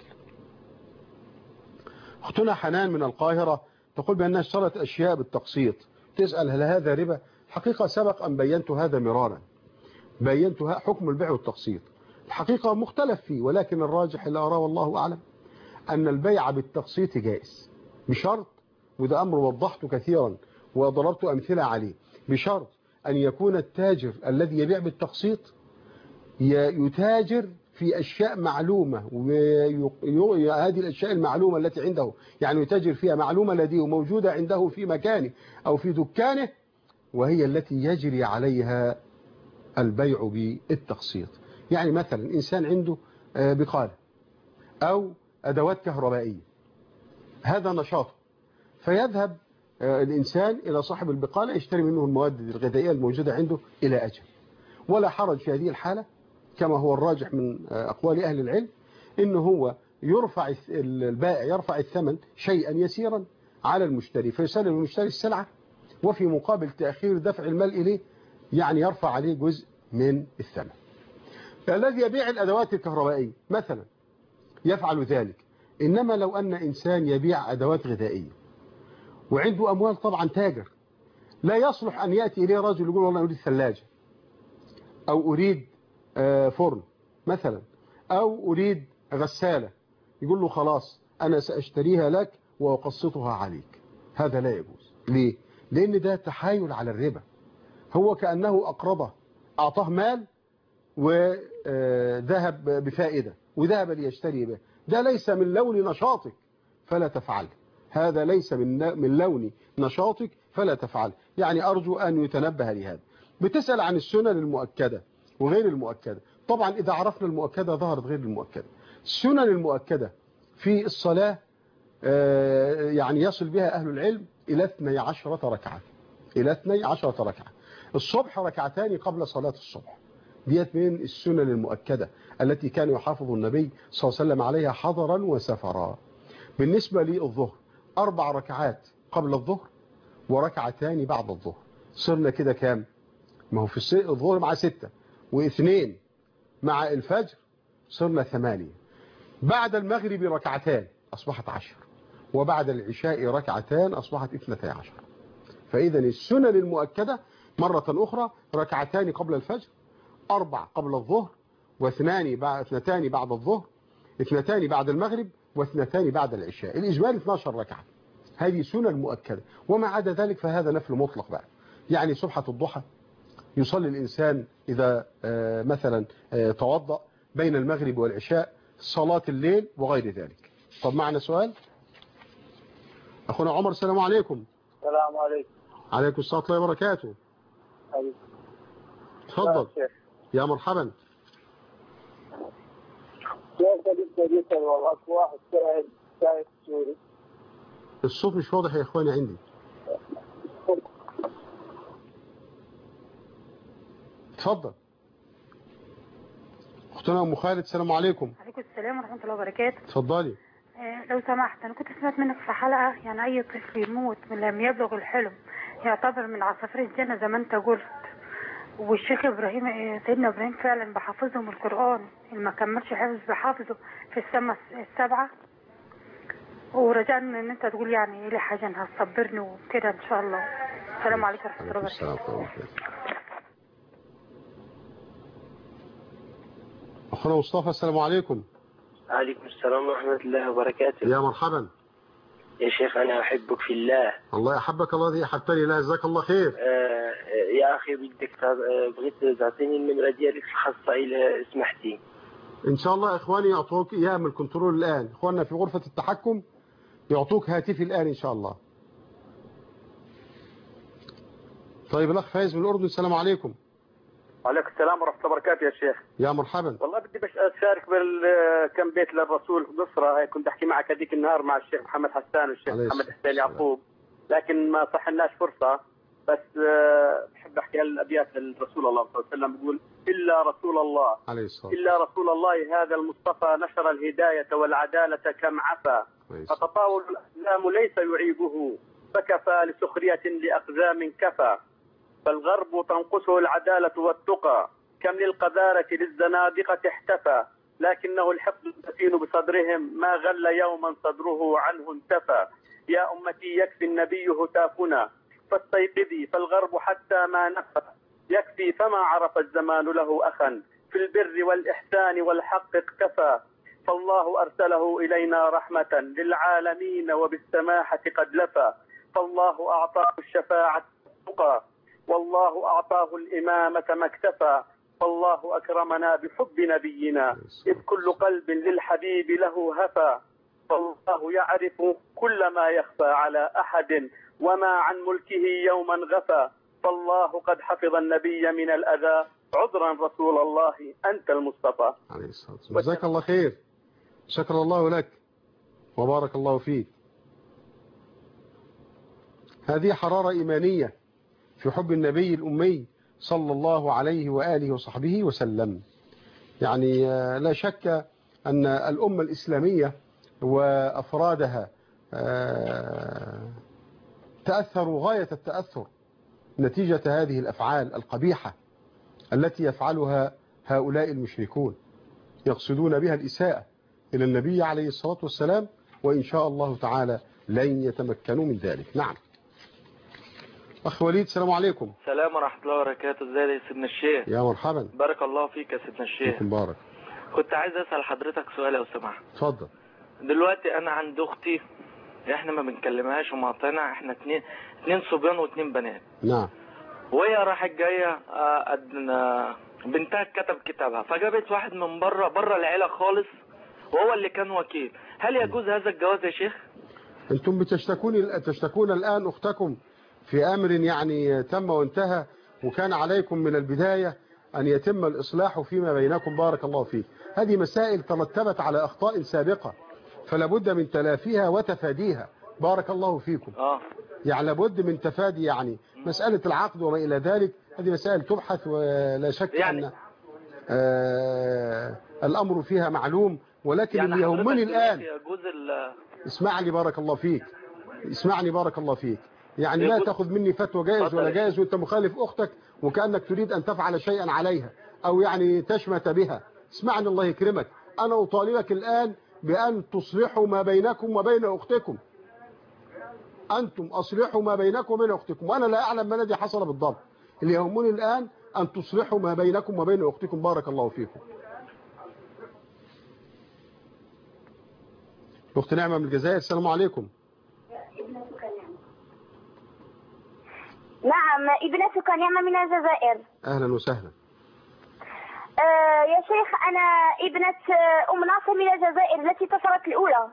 أختنا حنان من القاهرة تقول بأنها اشترت أشياء بالتقسيط، تسأل هل هذا ربا؟ حقيقة سبق أن بينت هذا مرارا، بينت حكم البيع والتقسيط الحقيقة مختلف فيه، ولكن الراجح اللي أراه والله أعلم أن البيع بالتقسيط جائز بشرط، وده أمر وضحته كثيرا وضربت أمثلة عليه، بشرط أن يكون التاجر الذي يبيع بالتقسيط يتاجر في أشياء معلومة، وهذه الأشياء المعلومة التي عنده يعني يتاجر فيها معلومة لديه موجودة عنده في مكانه أو في دكانه، وهي التي يجري عليها البيع بالتقسيط. يعني مثلا إنسان عنده بقالة أو أدوات كهربائية، هذا نشاطه، فيذهب الإنسان إلى صاحب البقالة يشتري منه المواد الغذائية الموجودة عنده إلى أجل، ولا حرج في هذه الحالة كما هو الراجح من أقوال أهل العلم، إنه هو يرفع البائع يرفع الثمن شيئا يسيرا على المشتري، فيسلم المشتري السلعة، وفي مقابل تأخير دفع المال إليه يعني يرفع عليه جزء من الثمن. الذي يبيع الأدوات الكهربائية مثلا يفعل ذلك. إنما لو أن إنسان يبيع أدوات غذائية وعنده أموال، طبعا تاجر، لا يصلح أن يأتي إليه رجل يقول والله أريد ثلاجة أو أريد فرن مثلا أو أريد غسالة، يقول له خلاص أنا سأشتريها لك وأقسطها عليك. هذا لا يجوز. ليه؟ لأن ده تحايل على الربا، هو كأنه أقرضه، أعطاه مال وذهب بفائدة وذهب ليشتري به، ده ليس من لون نشاطك فلا تفعل، هذا ليس من لون نشاطك فلا تفعل. يعني أرجو أن يتنبه لهذا. بتسأل عن السنن المؤكدة وغير المؤكدة. طبعا إذا عرفنا المؤكدة ظهرت غير المؤكدة. السنن المؤكدة في الصلاة يعني يصل بها أهل العلم إلى 12 ركعة، إلى 12 ركعة. الصبح ركعتان قبل صلاة الصبح، ديت من السنن المؤكدة التي كان يحافظ النبي صلى الله عليه وسلم عليها حضرا وسفرا. بالنسبة للظهر 4 ركعات قبل الظهر وركعتان بعد الظهر، صرنا كده كام؟ ما هو في الظهر مع 6 و2 مع الفجر صرنا 8. بعد المغرب ركعتان أصبحت 10، وبعد العشاء ركعتان أصبحت 12. فإذا السنن المؤكدة مرة أخرى ركعتان قبل الفجر، 4 قبل الظهر، واثنتان بعد الظهر، 2 بعد المغرب، و2 بعد العشاء. الإجمالي 12 ركعة. هذه سنن مؤكدة. وما عدا ذلك فهذا نفل مطلق بقى. يعني سبحة الضحى يصلي الإنسان إذا مثلا توضأ بين المغرب والعشاء، صلاة الليل وغير ذلك. طب معنا سؤال؟ أخونا عمر، السلام عليكم. السلام عليكم. عليكم السلام ورحمة الله وبركاته. تفضل يا مرحبا. الصوت مش واضح يا إخواني عندي. تفضل اختنا ام خالد، السلام عليكم. وعليكم السلام ورحمه الله وبركاته. اتفضلي. لو سمحت، انا كنت سمعت منك في حلقه يعني اي طفل يموت من لم يبلغ الحلم يعتبر من عصافير الجنه زي ما انت قلت، والشيخ إبراهيم سيدنا إبراهيم فعلا بحافظهم القرآن، اللي ما كملش حفظ بحافظه في السماء السبعة. ورجاء ان انت تقول يعني ايه لي حاجه انها تصبرني وكده ان شاء الله. السلام عليكم ورحمه الله وبركاته. اخونا مصطفى السلام عليكم. وعليكم السلام ورحمه الله وبركاته. يا مرحبا يا شيخ، انا احبك في الله. الله يحبك، الله دي حبتني. لا جزاك الله خير. يا اخي بدك بغيت تعطيني النمره ديالك الخاصه الى سمحتي. ان شاء الله اخواني يعطوك اياها من الكنترول الان، اخواننا في غرفه التحكم يعطوك هاتفي الآن إن شاء الله. طيب الأخ فايز من الأردن السلام عليكم. وعليكم السلام ورحمة الله وبركاته يا شيخ. يا مرحبا. والله بدي بس أشارك بالكم بيت للرسول بصرة. هاي كنت أحكي معك هذيك النهار مع الشيخ محمد حسان والشيخ محمد حسين يعقوب، لكن ما صحناش فرصة. بس بحب أحكي هالأبيات للرسول الله صلى الله عليه وسلم، بيقول: إلا رسول الله عليه الصلاة إلا رسول الله هذا المصطفى نشر الهداية والعدالة كم عفا، فتطاول الأقلام ليس يعيبه، فكفى لسخرية لأقزام كفى، فالغرب تنقصه العدالة والتقى، كم للقذارة للزنادقة احتفى، لكنه الحقد الدفين بصدرهم ما غل يوما صدره عنه انتفى. يا أمتي يكفي النبي هتافنا فاستيقظي، فالغرب حتى ما نفى، يكفي فما عرف الزمان له أخا، في البر والإحسان والحق اكتفى، فالله أرسله إلينا رحمة للعالمين وبالسماحة قد لفى، فالله أعطاه الشفاعة والتقى، والله أعطاه الإمامة ما اكتفى، فالله أكرمنا بحب نبينا إذ كل قلب للحبيب له هفى، فالله يعرف كل ما يخفى على أحد وما عن ملكه يوما غفى، فالله قد حفظ النبي من الأذى، عذرا رسول الله أنت المصطفى. عليه الصلاة والسلام. جزاك الله خير، شكر الله لك وبارك الله فيك. هذه حرارة إيمانية في حب النبي الأمي صلى الله عليه وآله وصحبه وسلم. يعني لا شك أن الأمة الإسلامية وأفرادها تأثروا غاية التأثر نتيجة هذه الأفعال القبيحة التي يفعلها هؤلاء المشركون، يقصدون بها الإساءة إلى النبي عليه الصلاة والسلام، وإن شاء الله تعالى لن يتمكنوا من ذلك. نعم. أخ وليد السلام عليكم. السلام ورحمة الله وبركاته. ازيك يا سيدنا الشيخ؟ يا مرحبا. بارك الله فيك يا سيدنا الشيخ. مبارك. كنت عايز أسأل حضرتك سؤال لو سمحت. اتفضل. دلوقتي أنا عند أختي، احنا ما بنكلمهاش ومعطينا، احنا اتنين صبيان واتنين بنات. نعم. وهي راحت جاية بنتها كتب كتابها، فجابت واحد من بره العيلة خالص وهو اللي كان وكيل. هل يجوز هذا الجواز يا شيخ؟ انتم تشتكون الآن أختكم في أمر يعني تم وانتهى، وكان عليكم من البداية أن يتم الإصلاح فيما بينكم. بارك الله فيك. هذه مسائل ترتبت على أخطاء سابقة، فلا بد من تلافيها وتفاديها. بارك الله فيكم. يعني لابد من تفادي يعني مسألة العقد وما إلى ذلك. هذه مسائل تبحث ولا شك يعني أن الأمر فيها معلوم، ولكن يعني اللي يهمني الآن اسمعني بارك الله فيك، اسمعني بارك الله فيك. يعني لا تأخذ مني فتوى جائز ولا جائز وانت مخالف أختك وكأنك تريد أن تفعل شيئا عليها أو يعني تشمت بها. اسمعني الله يكرمك، أنا أطالبك الآن بأن تصلحوا ما بينكم وبين أختكم. أنتم أصلحوا ما بينكم وبين أختكم، وأنا لا أعلم ما الذي حصل بالضبط. اللي يهمني الآن أن تصلحوا ما بينكم وبين أختكم. بارك الله فيكم. أخت نعمة من الجزائر السلام عليكم. نعم، ابنتك نعمة من الجزائر. أهلا وسهلا. يا شيخ، أنا ابنة أم ناصر من الجزائر التي تصلت الأولى.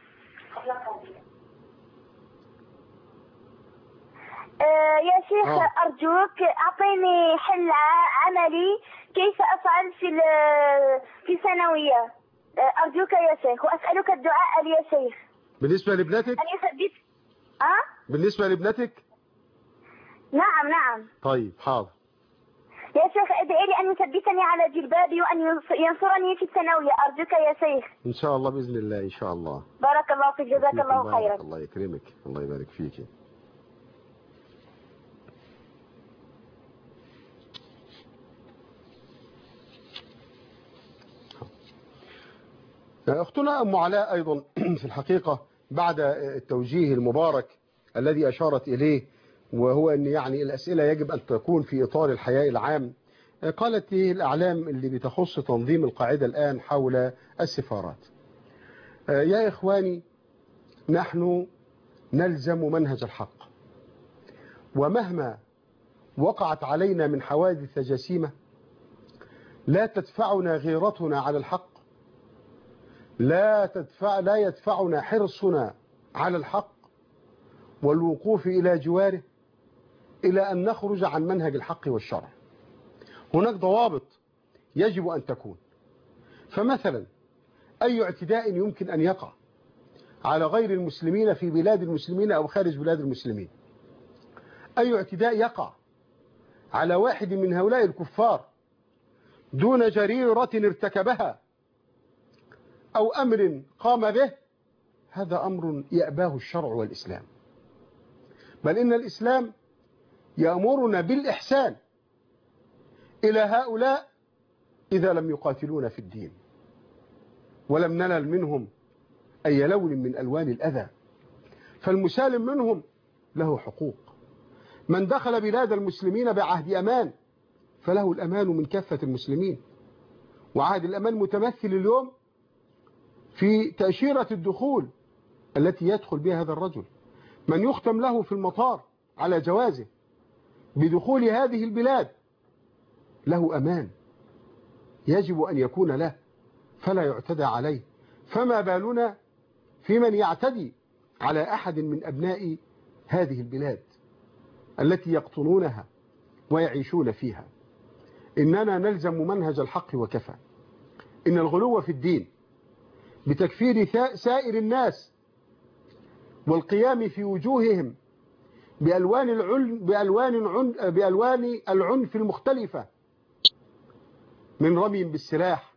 يا شيخ أرجوك أعطيني حل عملي كيف أفعل في ثانوية. أرجوك يا شيخ، وأسألك الدعاء لي يا شيخ. بالنسبة لابنتك؟ أن يثبت. بالنسبة لابنتك؟ نعم نعم. طيب حاضر. يا شيخ ادعي لي أن يثبتني على جلبابي وأن ينصرني في الثانوية. أرجوك يا شيخ. إن شاء الله بإذن الله إن شاء الله. بارك الله فيك، جزاك الله خيرا. الله يكرمك، الله يبارك فيك. أختنا أم علاء أيضا في الحقيقة بعد التوجيه المبارك الذي أشارت إليه، وهو أن يعني الأسئلة يجب أن تكون في إطار الحياء العام، قالت إيه الأعلام اللي بتخص تنظيم القاعدة الآن حول السفارات. يا إخواني، نحن نلزم منهج الحق، ومهما وقعت علينا من حوادث جسيمة لا تدفعنا غيرتنا على الحق، لا يدفعنا حرصنا على الحق والوقوف إلى جواره إلى أن نخرج عن منهج الحق والشرع. هناك ضوابط يجب أن تكون. فمثلا أي اعتداء يمكن أن يقع على غير المسلمين في بلاد المسلمين أو خارج بلاد المسلمين، أي اعتداء يقع على واحد من هؤلاء الكفار دون جريرة ارتكبها أو أمر قام به، هذا أمر يأباه الشرع والإسلام، بل إن الإسلام يأمرنا بالإحسان إلى هؤلاء إذا لم يقاتلون في الدين ولم ننل منهم أي لون من ألوان الأذى، فالمسالم منهم له حقوق. من دخل بلاد المسلمين بعهد أمان فله الأمان من كافة المسلمين، وعهد الأمان متمثل اليوم في تأشيرة الدخول التي يدخل بها هذا الرجل. من يختم له في المطار على جوازه بدخول هذه البلاد له أمان يجب أن يكون له فلا يعتدى عليه، فما بالنا في من يعتدي على أحد من أبناء هذه البلاد التي يقطنونها ويعيشون فيها. إننا نلزم منهج الحق وكفى. إن الغلو في الدين بتكفير سائر الناس والقيام في وجوههم بألوان العنف المختلفة من رمي بالسلاح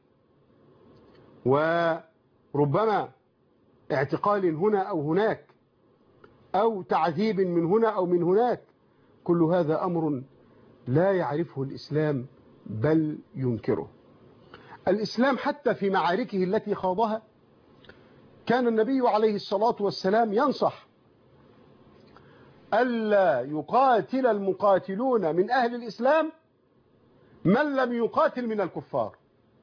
وربما اعتقال هنا أو هناك أو تعذيب من هنا أو من هناك، كل هذا أمر لا يعرفه الإسلام بل ينكره. الإسلام حتى في معاركه التي خاضها كان النبي عليه الصلاة والسلام ينصح ألا يقاتل المقاتلون من أهل الإسلام من لم يقاتل من الكفار.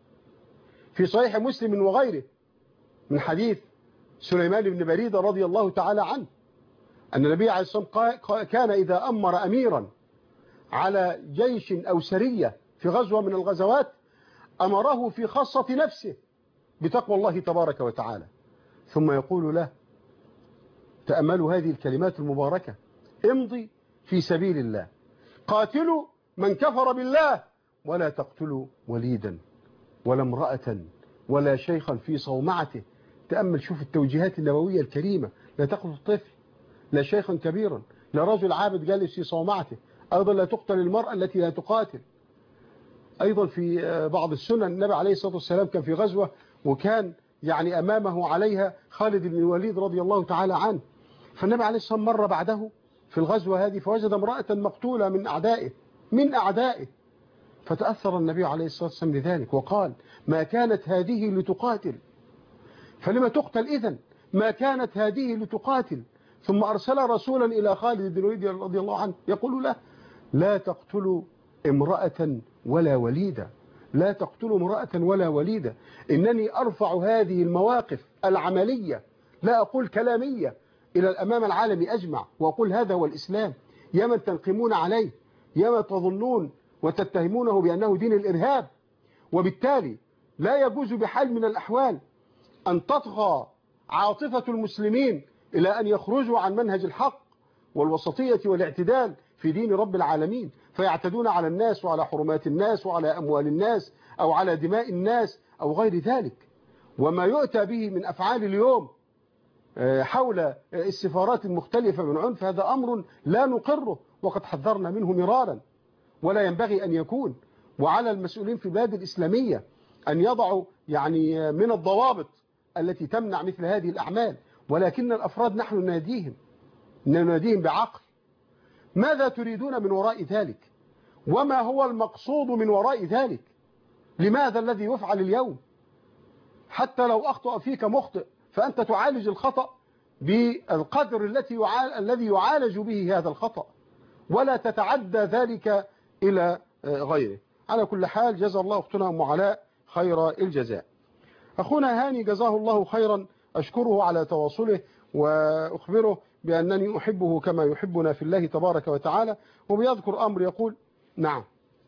في صحيح مسلم وغيره من حديث سليمان بن بريدة رضي الله تعالى عنه أن النبي عليه الصلاة والسلام كان إذا أمر أميرا على جيش أو سرية في غزوة من الغزوات أمره في خاصة نفسه بتقوى الله تبارك وتعالى، ثم يقول له: تأملوا هذه الكلمات المباركة، امضي في سبيل الله، قاتلوا من كفر بالله، ولا تقتلوا وليدا ولا امرأة ولا شيخا في صومعته. تأمل، شوف التوجيهات النبوية الكريمة: لا تقتل الطفل، لا شيخا كبيرا، لا رجل عابد جالس في صومعته، أيضا لا تقتل المرأة التي لا تقاتل. أيضا في بعض السنن النبي عليه الصلاة والسلام كان في غزوة وكان يعني أمامه عليها خالد بن الوليد رضي الله تعالى عنه، فالنبي عليه الصلاة والسلام مر بعده في الغزوة هذه فوجد امرأة مقتولة من أعدائه فتأثر النبي عليه الصلاة والسلام لذلك وقال: ما كانت هذه لتقاتل، فلما تقتل إذن؟ ما كانت هذه لتقاتل. ثم أرسل رسولا إلى خالد بن الوليد رضي الله عنه يقول له: لا تقتلوا امرأة ولا وليدا، لا تقتلوا امرأة ولا وليدا. إنني أرفع هذه المواقف العملية، لا أقول كلامية، إلى الأمام العالمي أجمع، وأقول هذا هو الإسلام. يا من تنقمون عليه، يا من تظنون وتتهمونه بأنه دين الإرهاب. وبالتالي لا يجوز بحال من الأحوال أن تطغى عاطفة المسلمين إلى أن يخرجوا عن منهج الحق والوسطية والاعتدال في دين رب العالمين، فيعتدون على الناس وعلى حرمات الناس وعلى أموال الناس أو على دماء الناس أو غير ذلك. وما يؤتى به من أفعال اليوم حول السفارات المختلفة من عنف، هذا أمر لا نقره وقد حذرنا منه مرارا ولا ينبغي أن يكون. وعلى المسؤولين في البلاد الإسلامية أن يضعوا يعني من الضوابط التي تمنع مثل هذه الأعمال، ولكن الأفراد نحن نناديهم بعقل. ماذا تريدون من وراء ذلك؟ وما هو المقصود من وراء ذلك؟ لماذا الذي يفعل اليوم؟ حتى لو أخطأ فيك مخطئ فأنت تعالج الخطأ بالقدر الذي يعالج به هذا الخطأ، ولا تتعدى ذلك إلى غيره. على كل حال جزا الله أختنا أم علاء خير الجزاء. أخونا هاني جزاه الله خيرا، أشكره على تواصله وأخبره بأنني أحبه كما يحبنا في الله تبارك وتعالى، وبيذكر أمر يقول. نعم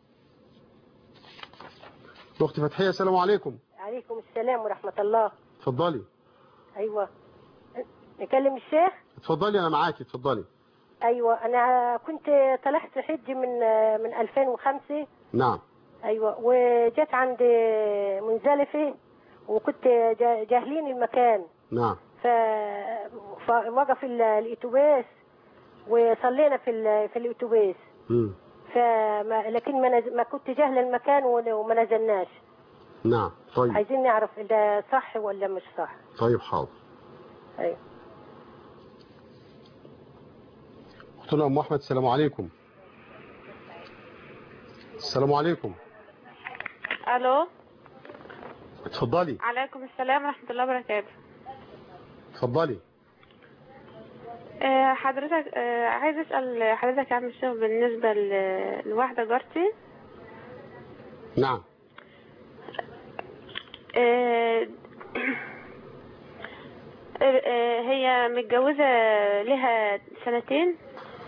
أختي فتحية، السلام عليكم. عليكم السلام ورحمة الله. اتفضلي. أيوة نكلم الشيخ. اتفضلي أنا معاكي، اتفضلي. أيوة أنا كنت طلعت حج من 2005. نعم. أيوة وجت عند منزلفة وكنت جاهلين المكان. نعم. فوقف الاتوبيس وصلينا في الاتوبيس. لكن ما كنت جاهله المكان وما نزلناش. نعم. طيب عايزين نعرف ده صح ولا مش صح. طيب حاضر. ايوه. اختنا ام احمد، السلام عليكم. السلام عليكم. الو. اتفضلي. عليكم السلام ورحمة الله وبركاته. اتفضلي. حضرتك عايز اسأل حضرتك يا عم الشيخ بالنسبة لواحدة جارتي. نعم. هي متجوزة لها 2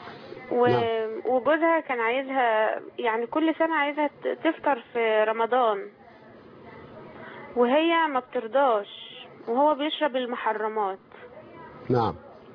وجوزها كان عايزها يعني كل سنة عايزها تفطر في رمضان، وهي ما بترضاش وهو بيشرب المحرمات. نعم.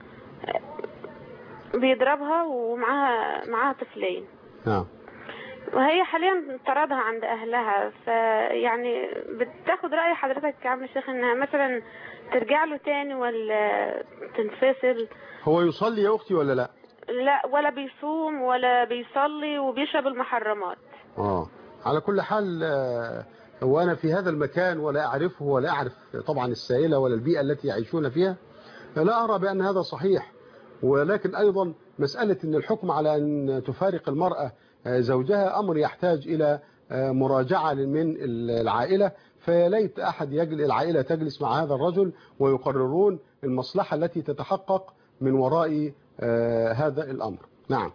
بيضربها ومعاها طفلين. نعم. وهي حاليا طردها عند اهلها، فيعني بتاخد رأي حضرتك يا عم الشيخ انها مثلا ترجع له تاني ولا تنفصل؟ هو يصلي يا اختي ولا لا؟ لا ولا بيصوم ولا بيصلي وبيشرب المحرمات. على كل حال وانا في هذا المكان ولا اعرفه ولا اعرف طبعا السائلة ولا البيئة التي يعيشون فيها، لا ارى بان هذا صحيح. ولكن ايضا مسألة ان الحكم على ان تفارق المرأة زوجها امر يحتاج الى مراجعة من العائلة، فليت احد العائلة تجلس مع هذا الرجل ويقررون المصلحة التي تتحقق من وراء هذا الامر. نعم.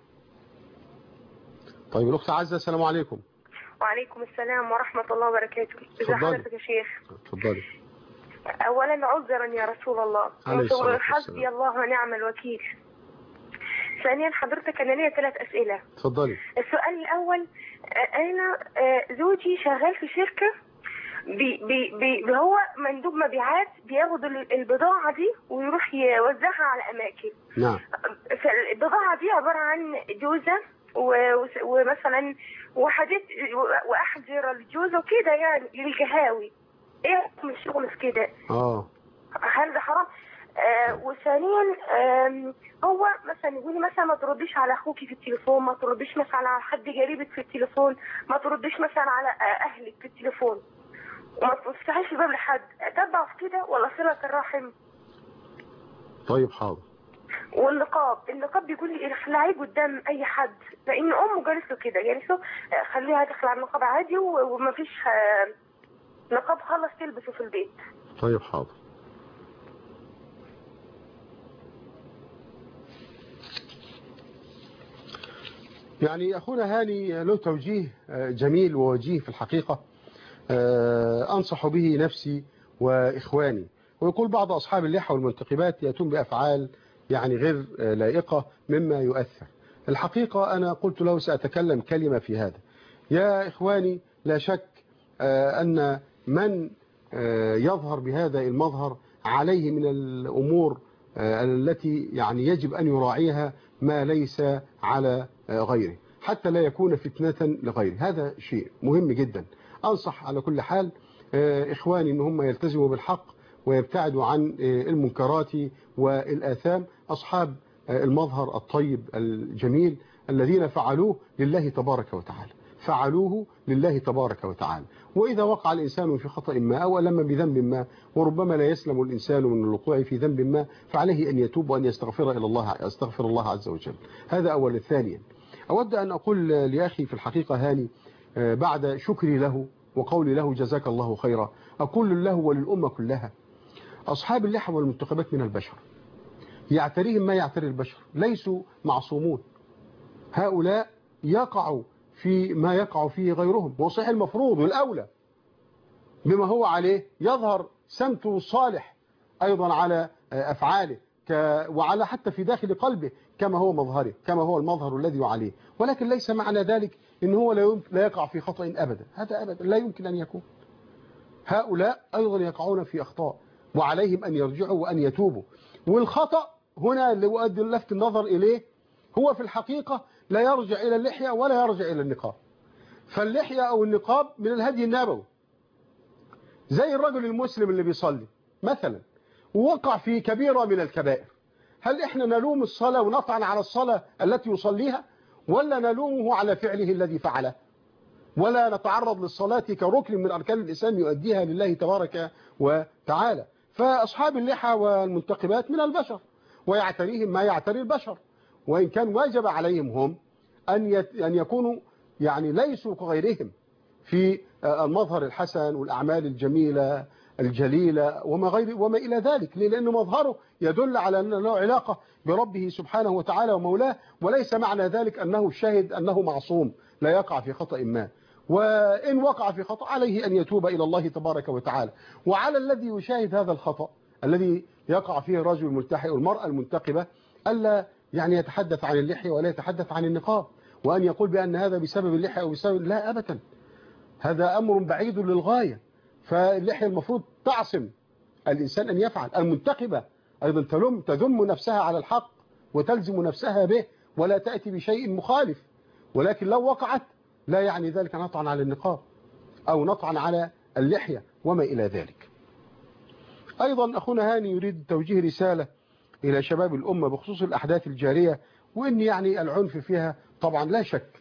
طيب الاخت عزة، السلام عليكم. وعليكم السلام ورحمة الله وبركاته. ازي حضرتك يا شيخ؟ اتفضلي. اولا عذرا يا رسول الله، حسبي الله ونعم الوكيل. ثانيا حضرتك انا ليا 3 اسئله. اتفضلي. السؤال الاول، انا زوجي شغال في شركه هو مندوب مبيعات، بياخد البضاعه دي ويروح يوزعها على اماكن. نعم. فالبضاعه دي عباره عن جوزه ومثلا وحاجات واحجر الجوزه وكده يعني للقهاوي. ايه من الشغل في كده؟ هل ده حرام؟ وثانيا هو مثلا يقول لي مثلا ما ترديش على اخوكي في التليفون، ما ترديش مثلا على حد قريبك في التليفون، ما ترديش مثلا على اهلك في التليفون، وما تفتحيش الباب لحد. اتبع في كده ولا صلة الرحم؟ طيب حاضر. والنقاب بيقول لي اخلعيه قدام اي حد، لان امه قالت له كده، قالت له خليها تخلع النقاب عادي ومفيش نقاب خالص تلبسه في البيت. طيب حاضر. يعني أخونا هاني له توجيه جميل ووجيه في الحقيقة، أنصح به نفسي وإخواني. ويقول بعض أصحاب اللحى والمنتقبات يأتون بأفعال يعني غير لائقة مما يؤثر. الحقيقة أنا قلت له سأتكلم كلمة في هذا. يا إخواني، لا شك أن من يظهر بهذا المظهر عليه من الأمور التي يعني يجب أن يراعيها ما ليس على غيره حتى لا يكون فتنة لغيره. هذا شيء مهم جدا. أنصح على كل حال إخواني أن هم يلتزموا بالحق ويبتعدوا عن المنكرات والآثام. أصحاب المظهر الطيب الجميل الذين فعلوه لله تبارك وتعالى، فعلوه لله تبارك وتعالى. وإذا وقع الإنسان في خطأ ما أو ألم بذنب ما، وربما لا يسلم الإنسان من الوقوع في ذنب ما، فعليه أن يتوب وأن يستغفر إلى الله، يستغفر الله عز وجل. هذا أولا. ثانيا، أود أن أقول لأخي في الحقيقة هاني بعد شكري له وقولي له جزاك الله خيرا، أقول له وللأمة كلها: أصحاب اللحى والمنتخبات من البشر، يعتريهم ما يعتري البشر، ليسوا معصومون. هؤلاء يقعوا في ما يقع فيه غيرهم، وصحيح المفروض والأولى بما هو عليه يظهر سمته الصالح أيضا على أفعاله وعلى حتى في داخل قلبه كما هو مظهره، كما هو المظهر الذي عليه، ولكن ليس معنى ذلك إن هو لا يقع في خطأ أبدا، هذا أبدا لا يمكن أن يكون. هؤلاء أيضا يقعون في أخطاء وعليهم أن يرجعوا وأن يتوبوا. والخطأ هنا اللي أؤدي لفت النظر إليه هو في الحقيقة لا يرجع إلى اللحية ولا يرجع إلى النقاب. فاللحية أو النقاب من الهدي النبوي، زي الرجل المسلم اللي بيصلي مثلا ووقع في كبيرة من الكبائر، هل إحنا نلوم الصلاة ونطعن على الصلاة التي يصليها، ولا نلومه على فعله الذي فعله، ولا نتعرض للصلاة كركن من أركان الإسلام يؤديها لله تبارك وتعالى؟ فأصحاب اللحى والمنتقبات من البشر ويعتريهم ما يعتري البشر، وإن كان واجب عليهم هم أن يكونوا يعني ليسوا كغيرهم في المظهر الحسن والأعمال الجميلة الجليلة وما إلى ذلك، لأن مظهره يدل على أنه له علاقة بربه سبحانه وتعالى ومولاه، وليس معنى ذلك أنه الشاهد أنه معصوم لا يقع في خطأ ما، وإن وقع في خطأ عليه أن يتوب إلى الله تبارك وتعالى. وعلى الذي يشاهد هذا الخطأ الذي يقع فيه الرجل الملتحي والمرأة المنتقبة ألا يعني يتحدث عن اللحية ولا يتحدث عن النقاب، وأن يقول بأن هذا بسبب اللحية أو بسبب، لا أبدا، هذا أمر بعيد للغاية. فاللحية المفروض تعصم الإنسان أن يفعل. المنتقبة أيضا تذم نفسها على الحق وتلزم نفسها به ولا تأتي بشيء مخالف، ولكن لو وقعت لا يعني ذلك نطعن على النقاب أو نطعن على اللحية وما إلى ذلك. أيضا أخونا هاني يريد توجيه رسالة إلى شباب الأمة بخصوص الأحداث الجارية، وإن يعني العنف فيها طبعا لا شك.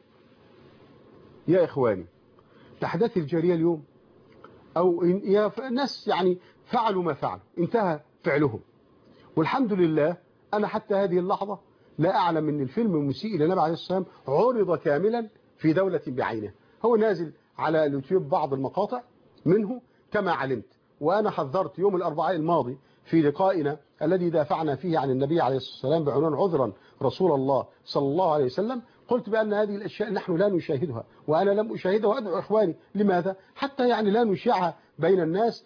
يا إخواني، الأحداث الجارية اليوم أو الناس يعني فعلوا ما فعلوا، انتهى فعلهم، والحمد لله. أنا حتى هذه اللحظة لا أعلم أن الفيلم المسيء إلى النبي عليه الصلاة والسلام عرض كاملا في دولة بعينها. هو نازل على اليوتيوب بعض المقاطع منه كما علمت، وأنا حذرت يوم الأربعاء الماضي في لقائنا الذي دافعنا فيه عن النبي عليه الصلاة والسلام بعنوان عذرا رسول الله صلى الله عليه وسلم، قلت بأن هذه الأشياء نحن لا نشاهدها، وأنا لم أشاهدها، وأدعو إخواني لماذا؟ حتى يعني لا نشيعها بين الناس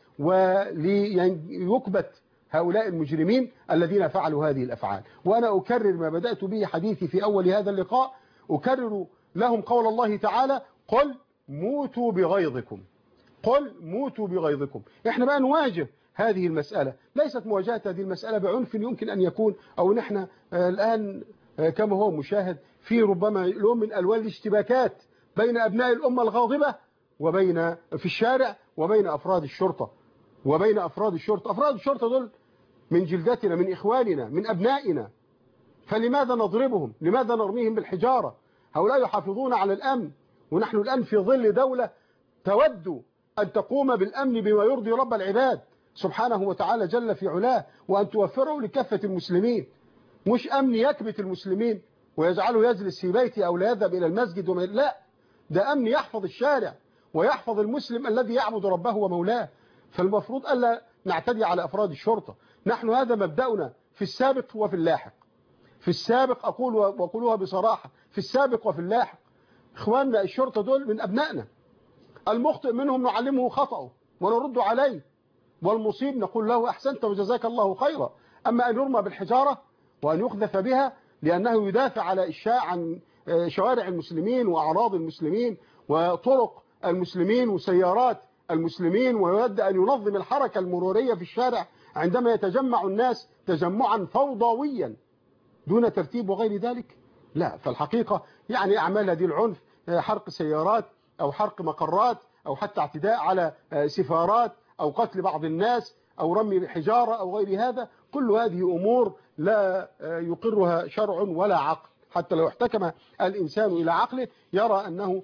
وليكبت هؤلاء المجرمين الذين فعلوا هذه الأفعال. وأنا أكرر ما بدأت به حديثي في أول هذا اللقاء، أكرر لهم قول الله تعالى: قل موتوا بغيظكم، قل موتوا بغيظكم. احنا بقى نواجه هذه المسألة، ليست مواجهة هذه المسألة بعنف يمكن أن يكون، أو نحن الآن كما هو مشاهد في ربما لون من ألوان الاشتباكات بين أبناء الأمة الغاضبة وبين في الشارع وبين أفراد الشرطة أفراد الشرطة دول من جلدتنا، من إخواننا، من أبنائنا، فلماذا نضربهم؟ لماذا نرميهم بالحجارة؟ هؤلاء يحافظون على الأمن، ونحن الآن في ظل دولة تود أن تقوم بالأمن بما يرضي رب العباد سبحانه وتعالى جل في علاه، وأن توفره لكافة المسلمين، مش أمن يكبت المسلمين ويجعله يجلس في بيته أو لا يذهب إلى المسجد لا، ده أمن يحفظ الشارع ويحفظ المسلم الذي يعبد ربه ومولاه. فالمفروض ألا نعتدي على أفراد الشرطة. نحن هذا مبدأنا في السابق وفي اللاحق. في السابق أقول وأقولها بصراحة، في السابق وفي اللاحق. إخواننا الشرطة دول من أبنائنا، المخطئ منهم نعلمه خطأه ونرد عليه، والمصيب نقول له أحسنت وجزاك الله خيرا. أما أن يرمى بالحجارة وأن يقذف بها لأنه يدافع على عن شوارع المسلمين وأعراض المسلمين وطرق المسلمين وسيارات المسلمين، ويود أن ينظم الحركة المرورية في الشارع عندما يتجمع الناس تجمعا فوضويا دون ترتيب وغير ذلك، لا. فالحقيقة يعني أعمال هذه العنف، حرق سيارات أو حرق مقرات أو حتى اعتداء على سفارات أو قتل بعض الناس أو رمي بحجارة أو غير هذا، كل هذه أمور لا يقرها شرع ولا عقل. حتى لو احتكم الإنسان إلى عقله يرى أنه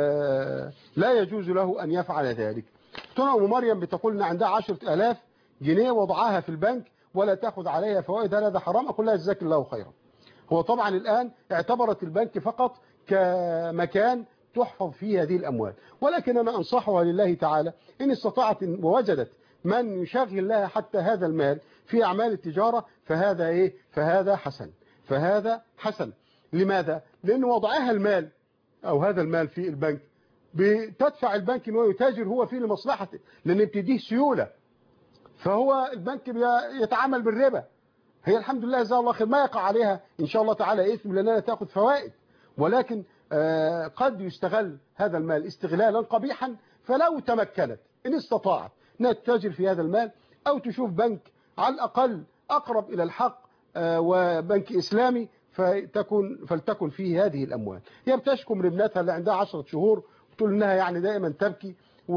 لا يجوز له أن يفعل ذلك. أم مريم بتقول أن عندها 10,000 جنيه وضعها في البنك ولا تأخذ عليها فوائد، هذا حرام؟ أقول لها جزاك الله خيرا. هو طبعا الآن اعتبرت البنك فقط كمكان تحفظ فيه هذه الأموال. ولكن أنا أنصحها لله تعالى إن استطاعت ووجدت من يشغل لها حتى هذا المال في أعمال التجارة فهذا إيه؟ فهذا حسن، فهذا حسن. لماذا؟ لأن وضعها المال أو هذا المال في البنك بتدفع البنك أنه يتاجر هو فيه لمصلحته، لأن بتديه سيولة، فهو البنك يتعامل بالربا. هي الحمد لله جزاها الله خير ما يقع عليها إن شاء الله تعالى إثم لأنها تأخذ فوائد، ولكن قد يستغل هذا المال استغلالا قبيحا. فلو تمكنت إن استطاعت أنها تتاجر في هذا المال أو تشوف بنك على الأقل أقرب إلى الحق وبنك إسلامي فلتكن فيه هذه الأموال. هي بتشكم لابنتها اللي عندها 10 شهور وتقول إنها يعني دائما تبكي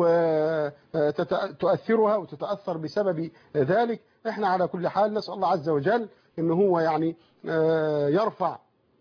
وتؤثرها وتتأثر بسبب ذلك. احنا على كل حال نسأل الله عز وجل إنه هو يعني يرفع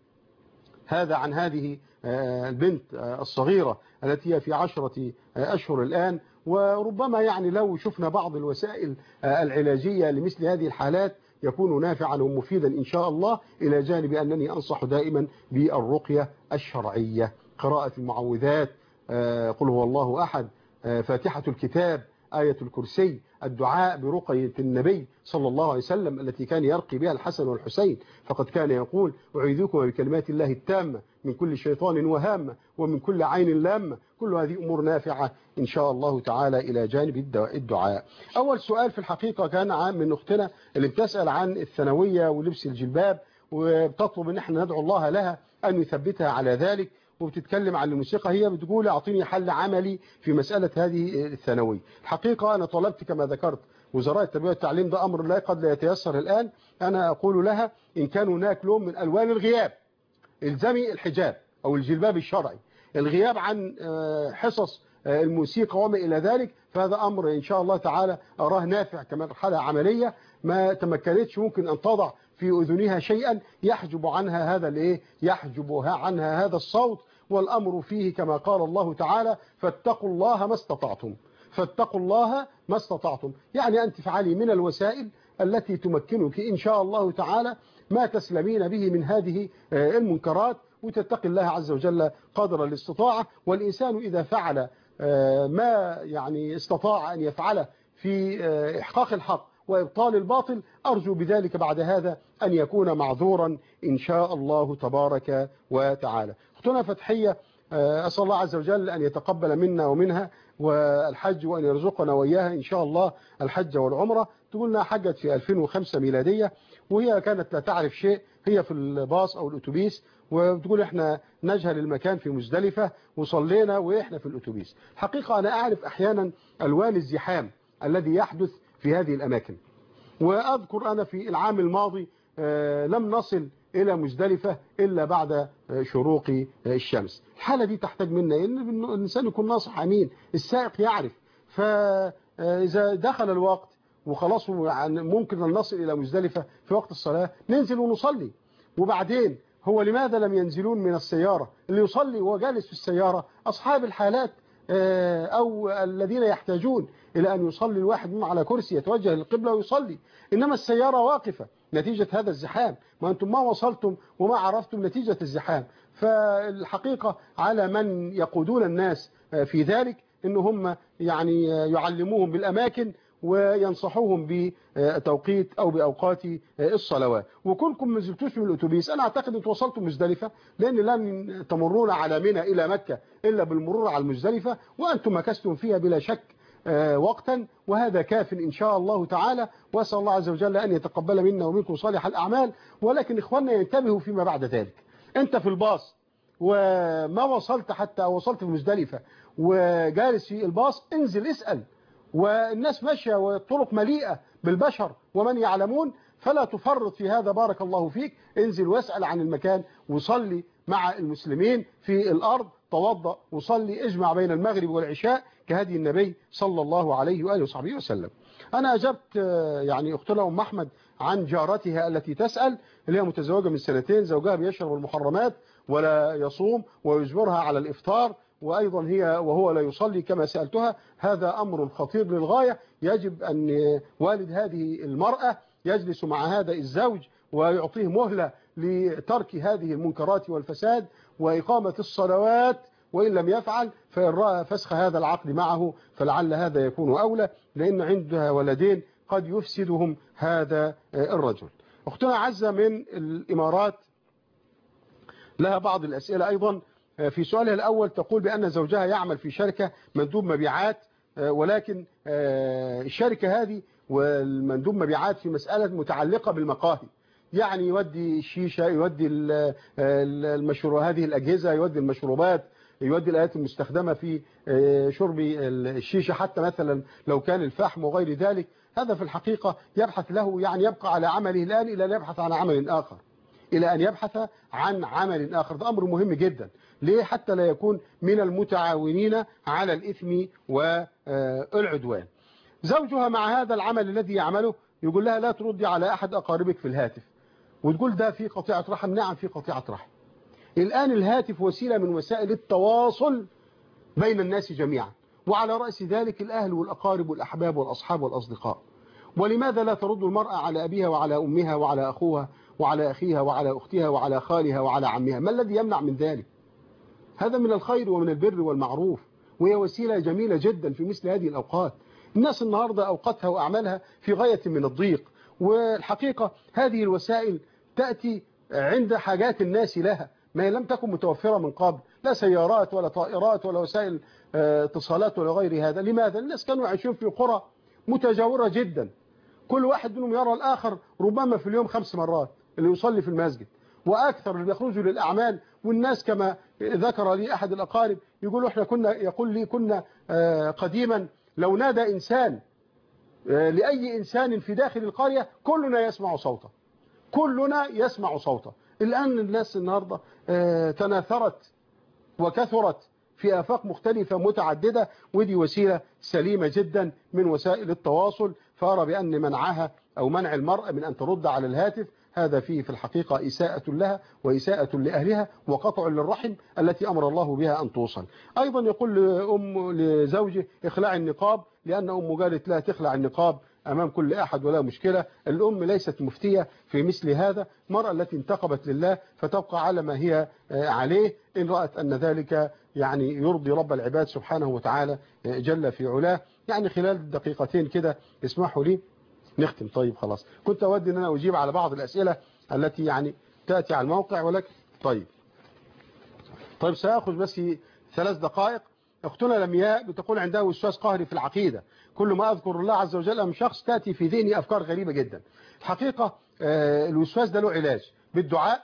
هذا عن هذه البنت الصغيرة التي هي في 10 أشهر الآن. وربما يعني لو شفنا بعض الوسائل العلاجية لمثل هذه الحالات يكون نافعا ومفيدا إن شاء الله، إلى جانب أنني أنصح دائما بالرقية الشرعية، قراءة المعوذات، قل هو الله أحد، فاتحة الكتاب، آية الكرسي، الدعاء برقية النبي صلى الله عليه وسلم التي كان يرقي بها الحسن والحسين، فقد كان يقول أعيذكم بكلمات الله التامة من كل شيطان وهامة ومن كل عين لامة. كل هذه أمور نافعة إن شاء الله تعالى إلى جانب الدعاء. أول سؤال في الحقيقة كان من أختنا اللي بتسأل عن الثانوية ولبس الجلباب، وبتطلب أن احنا ندعو الله لها أن يثبتها على ذلك، وبتتكلم عن الموسيقى. هي بتقول أعطيني حل عملي في مسألة هذه الثانوية. الحقيقة أنا طلبت كما ذكرت وزراء التربية والتعليم، ده أمر لا قد لا يتيسر الآن. أنا أقول لها إن كان هناك لون من ألوان الغياب الزمي الحجاب أو الجلباب الشرعي، الغياب عن حصص الموسيقى وما إلى ذلك، فهذا أمر إن شاء الله تعالى أراه نافع كمرحلة عملية. ما تمكنتش ممكن أن تضع في أذنها شيئا يحجب عنها هذا الايه، يحجبها عنها هذا الصوت. والأمر فيه كما قال الله تعالى فاتقوا الله ما استطعتم، فاتقوا الله ما استطعتم، يعني أنت فعلي من الوسائل التي تمكنك إن شاء الله تعالى ما تسلمين به من هذه المنكرات، وتتقي الله عز وجل قدر الاستطاعة. والإنسان إذا فعل ما يعني استطاع أن يفعله في إحقاق الحق وإبطال الباطل، أرجو بذلك بعد هذا أن يكون معذورا إن شاء الله تبارك وتعالى. أختنا فتحية أسأل الله عز وجل أن يتقبل منا ومنها والحج، وأن يرزقنا وإياها إن شاء الله الحج والعمرة. تقولنا حجت في 2005 ميلادية، وهي كانت لا تعرف شيء، هي في الباص أو الأتوبيس، وبتقول إحنا نجهل المكان في مزدلفة وصلينا وإحنا في الأتوبيس. حقيقة أنا أعرف أحيانا ألوان الزحام الذي يحدث في هذه الأماكن، وأذكر أنا في العام الماضي لم نصل إلى مزدلفة إلا بعد شروق الشمس. الحالة دي تحتاج منا إن الإنسان يكون ناصح أمين، السائق يعرف، فإذا دخل الوقت وخلاص ممكن أن نصل إلى مزدلفة في وقت الصلاة ننزل ونصلي. وبعدين هو لماذا لم ينزلون من السيارة؟ اللي يصلي وهو جالس في السيارة أصحاب الحالات أو الذين يحتاجون إلى أن يصلي الواحد منهم على كرسي يتوجه للقبلة ويصلي، إنما السيارة واقفة نتيجة هذا الزحام. ما أنتم ما وصلتم وما عرفتم نتيجة الزحام. فالحقيقة على من يقودون الناس في ذلك إن هم يعني يعلموهم بالأماكن وينصحوهم بتوقيت أو بأوقات الصلوات. وكلكم ما نزلتوش من الأتوبيس، أنا أعتقد أن توصلتم مزدلفة، لأن لن تمرون على منى إلى مكة إلا بالمرور على المزدلفة، وأنتم مكثتم فيها بلا شك وقتا، وهذا كاف إن شاء الله تعالى. وأسأل الله عز وجل أن يتقبل منا ومنكم صالح الأعمال. ولكن إخواننا ينتبهوا فيما بعد ذلك. أنت في الباص وما وصلت حتى وصلت في مزدلفة وجالس في الباص، انزل اسأل، والناس ماشية والطرق مليئة بالبشر ومن يعلمون، فلا تفرط في هذا بارك الله فيك. انزل واسأل عن المكان وصلي مع المسلمين في الأرض، توضأ وصلي، اجمع بين المغرب والعشاء كهدي النبي صلى الله عليه وآله وصحبه وسلم. أنا أجبت يعني أختنا أم أحمد عن جارتها التي تسأل، اللي هي متزوجة من 2 سنين، زوجها بيشرب المحرمات ولا يصوم ويجبرها على الإفطار، وأيضا هي وهو لا يصلي كما سألتها. هذا أمر خطير للغاية. يجب أن والد هذه المرأة يجلس مع هذا الزوج ويعطيه مهلة لترك هذه المنكرات والفساد وإقامة الصلوات وإن لم يفعل فإن رأى فسخ هذا العقد معه فلعل هذا يكون أولى، لأن عندها ولدين قد يفسدهم هذا الرجل. أختنا عزة من الإمارات لها بعض الأسئلة أيضا. في سؤالها الأول تقول بأن زوجها يعمل في شركة مندوب مبيعات، ولكن الشركة هذه والمندوب مبيعات في مسألة متعلقة بالمقاهي، يعني يودي الشيشة، يودي هذه الأجهزة، يودي المشروبات، يودي الآلات المستخدمة في شرب الشيشة، حتى مثلا لو كان الفحم وغير ذلك. هذا في الحقيقة يبحث له، يعني يبقى على عمله الآن إلى أن يبحث عن عمل آخر، إلى أن يبحث عن عمل آخر. ده أمر مهم جدا. ليه؟ حتى لا يكون من المتعاونين على الإثم والعدوان. زوجها مع هذا العمل الذي يعمله يقول لها لا تردي على أحد أقاربك في الهاتف، وتقول ده في قطيعة رحم. نعم في قطيعة رحم. الآن الهاتف وسيلة من وسائل التواصل بين الناس جميعا، وعلى رأس ذلك الأهل والأقارب والأحباب والأصحاب والأصدقاء. ولماذا لا ترد المرأة على أبيها وعلى أمها وعلى أخوها وعلى أخيها وعلى أختها وعلى خالها وعلى عمها؟ ما الذي يمنع من ذلك؟ هذا من الخير ومن البر والمعروف، وهي وسيلة جميلة جدا في مثل هذه الأوقات. الناس النهاردة أوقاتها وأعمالها في غاية من الضيق، والحقيقة هذه الوسائل تأتي عند حاجات الناس لها ما لم تكن متوفرة من قبل، لا سيارات ولا طائرات ولا وسائل اتصالات ولا غير هذا. لماذا؟ الناس كانوا يعيشون في قرى متجاورة جدا، كل واحد منهم يرى الآخر ربما في اليوم 5 مرات، اللي يصلي في المسجد وأكثر اللي بيخرجوا للأعمال. والناس كما ذكر لي أحد الأقارب يقول لي كنا قديما لو نادى إنسان لأي إنسان في داخل القرية كلنا يسمع صوته، كلنا يسمع صوته. الآن الناس النهاردة تناثرت وكثرت في آفاق مختلفة متعددة، ودي وسيلة سليمة جدا من وسائل التواصل. فأرى بأن منعها أو منع المرأة من أن ترد على الهاتف هذا فيه في الحقيقة إساءة لها وإساءة لأهلها وقطع للرحم التي أمر الله بها أن توصل. أيضا يقول لزوجه اخلع النقاب، لأن أمه قالت لا تخلع النقاب أمام كل أحد ولا مشكلة. الأم ليست مفتية في مثل هذا، المرأة التي انتقبت لله فتبقى على ما هي عليه إن رأت أن ذلك يعني يرضي رب العباد سبحانه وتعالى جل في علاه. يعني خلال دقيقتين كده اسمحوا لي نختم. طيب خلاص، كنت أود أن أنا أجيب على بعض الأسئلة التي يعني تأتي على الموقع ولكن طيب سأخذ بس 3 دقائق. أختنا لمياء بتقول عندها وسواس قهري في العقيدة، كل ما أذكر الله عز وجل أم شخص تأتي في ذهني أفكار غريبة جدا. الحقيقة الوسواس ده له علاج بالدعاء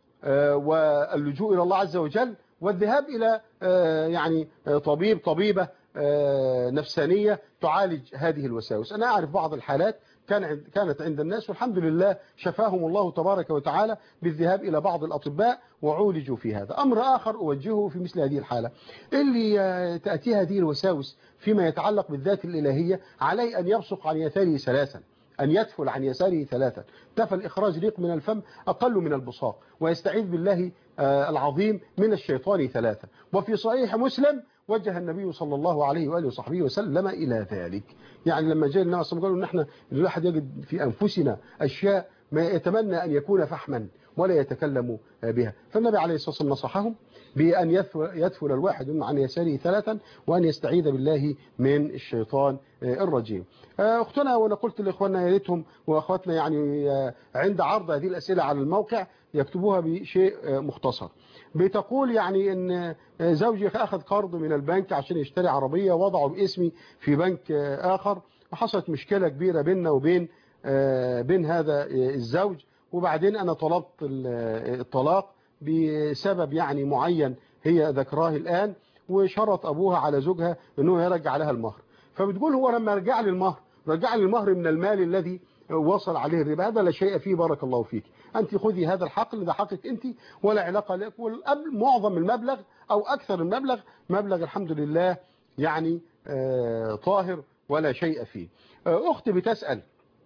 واللجوء إلى الله عز وجل والذهاب إلى يعني طبيبة نفسانية تعالج هذه الوساوس. أنا أعرف بعض الحالات كانت عند الناس والحمد لله شفاهم الله تبارك وتعالى بالذهاب إلى بعض الأطباء وعولجوا في هذا. أمر آخر أوجهه في مثل هذه الحالة، اللي تأتي هذه الوساوس فيما يتعلق بالذات الإلهية عليه أن يبصق عن يساره 3، أن يدفل عن يساره 3. تفل إخراج ريق من الفم أقل من البصاق، ويستعيذ بالله العظيم من الشيطان 3. وفي صحيح مسلم وجه النبي صلى الله عليه وآله وصحبه وسلم إلى ذلك. يعني لما جاء النبي صلى الله عليه وسلم قالوا إن الواحد يجد في أنفسنا أشياء ما يتمنى أن يكون فحما ولا يتكلم بها، فالنبي عليه الصلاة والسلام نصحهم بأن يدفل الواحد عن يساره 3 وأن يستعيذ بالله من الشيطان الرجيم. أختنا وأنا قلت لإخواننا يا ريتهم وأخواتنا يعني عند عرض هذه الأسئلة على الموقع يكتبوها بشيء مختصر. بتقول يعني ان زوجي أخذ قرض من البنك عشان يشتري عربية وضعه باسمي في بنك آخر، وحصلت مشكلة كبيرة بيننا وبين هذا الزوج، وبعدين أنا طلبت الطلاق بسبب يعني معين هي ذكراه الآن، وشرط أبوها على زوجها أنه يرجع لها المهر. فبتقول هو لما رجع لي المهر من المال الذي وصل عليه الربا، هذا لا شيء فيه بارك الله فيك، أنت خذي هذا الحق اللي ده حقك أنت ولا علاقة لك، معظم المبلغ أو أكثر المبلغ مبلغ الحمد لله يعني طاهر ولا شيء فيه. أختي بتسأل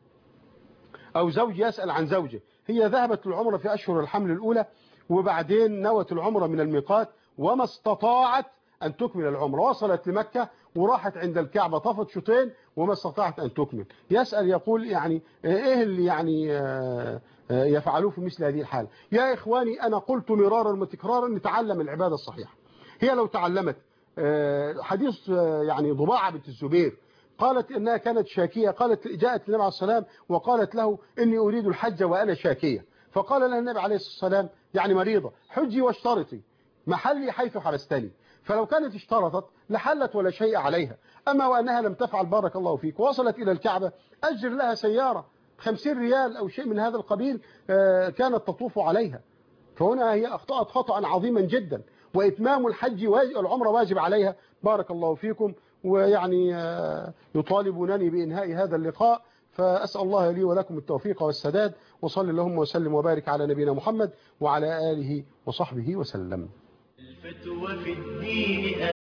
أو زوجي يسأل عن زوجه، هي ذهبت للعمرة في أشهر الحمل الأولى وبعدين نوت العمرة من الميقات وما استطاعت أن تكمل العمرة، وصلت لمكة وراحت عند الكعبة طفت شوطين وما استطاعت أن تكمل. يسأل يقول يعني إيه اللي يعني يفعلوه في مثل هذه الحالة؟ يا إخواني أنا قلت مرارا وتكرارا نتعلم العبادة الصحيحة. هي لو تعلمت حديث يعني ضباعة بنت الزبير قالت إنها كانت شاكية، قالت جاءت النبي عليه السلام وقالت له إني أريد الحج وأنا شاكية، فقال لها النبي عليه الصلاة والسلام يعني مريضة حجي واشترطي محلي حيث حبستني. فلو كانت اشترطت لحلت ولا شيء عليها. أما وأنها لم تفعل بارك الله فيك وصلت إلى الكعبة أجر لها سيارة 50 ريال أو شيء من هذا القبيل كانت تطوف عليها. فهنا هي أخطأت خطأ عظيما جدا، وإتمام الحج العمرة واجب عليها. بارك الله فيكم. ويعني يطالبونني بإنهاء هذا اللقاء، فأسأل الله لي ولكم التوفيق والسداد، وصل اللهم وسلم وبارك على نبينا محمد وعلى آله وصحبه وسلم. الفتوى في الدين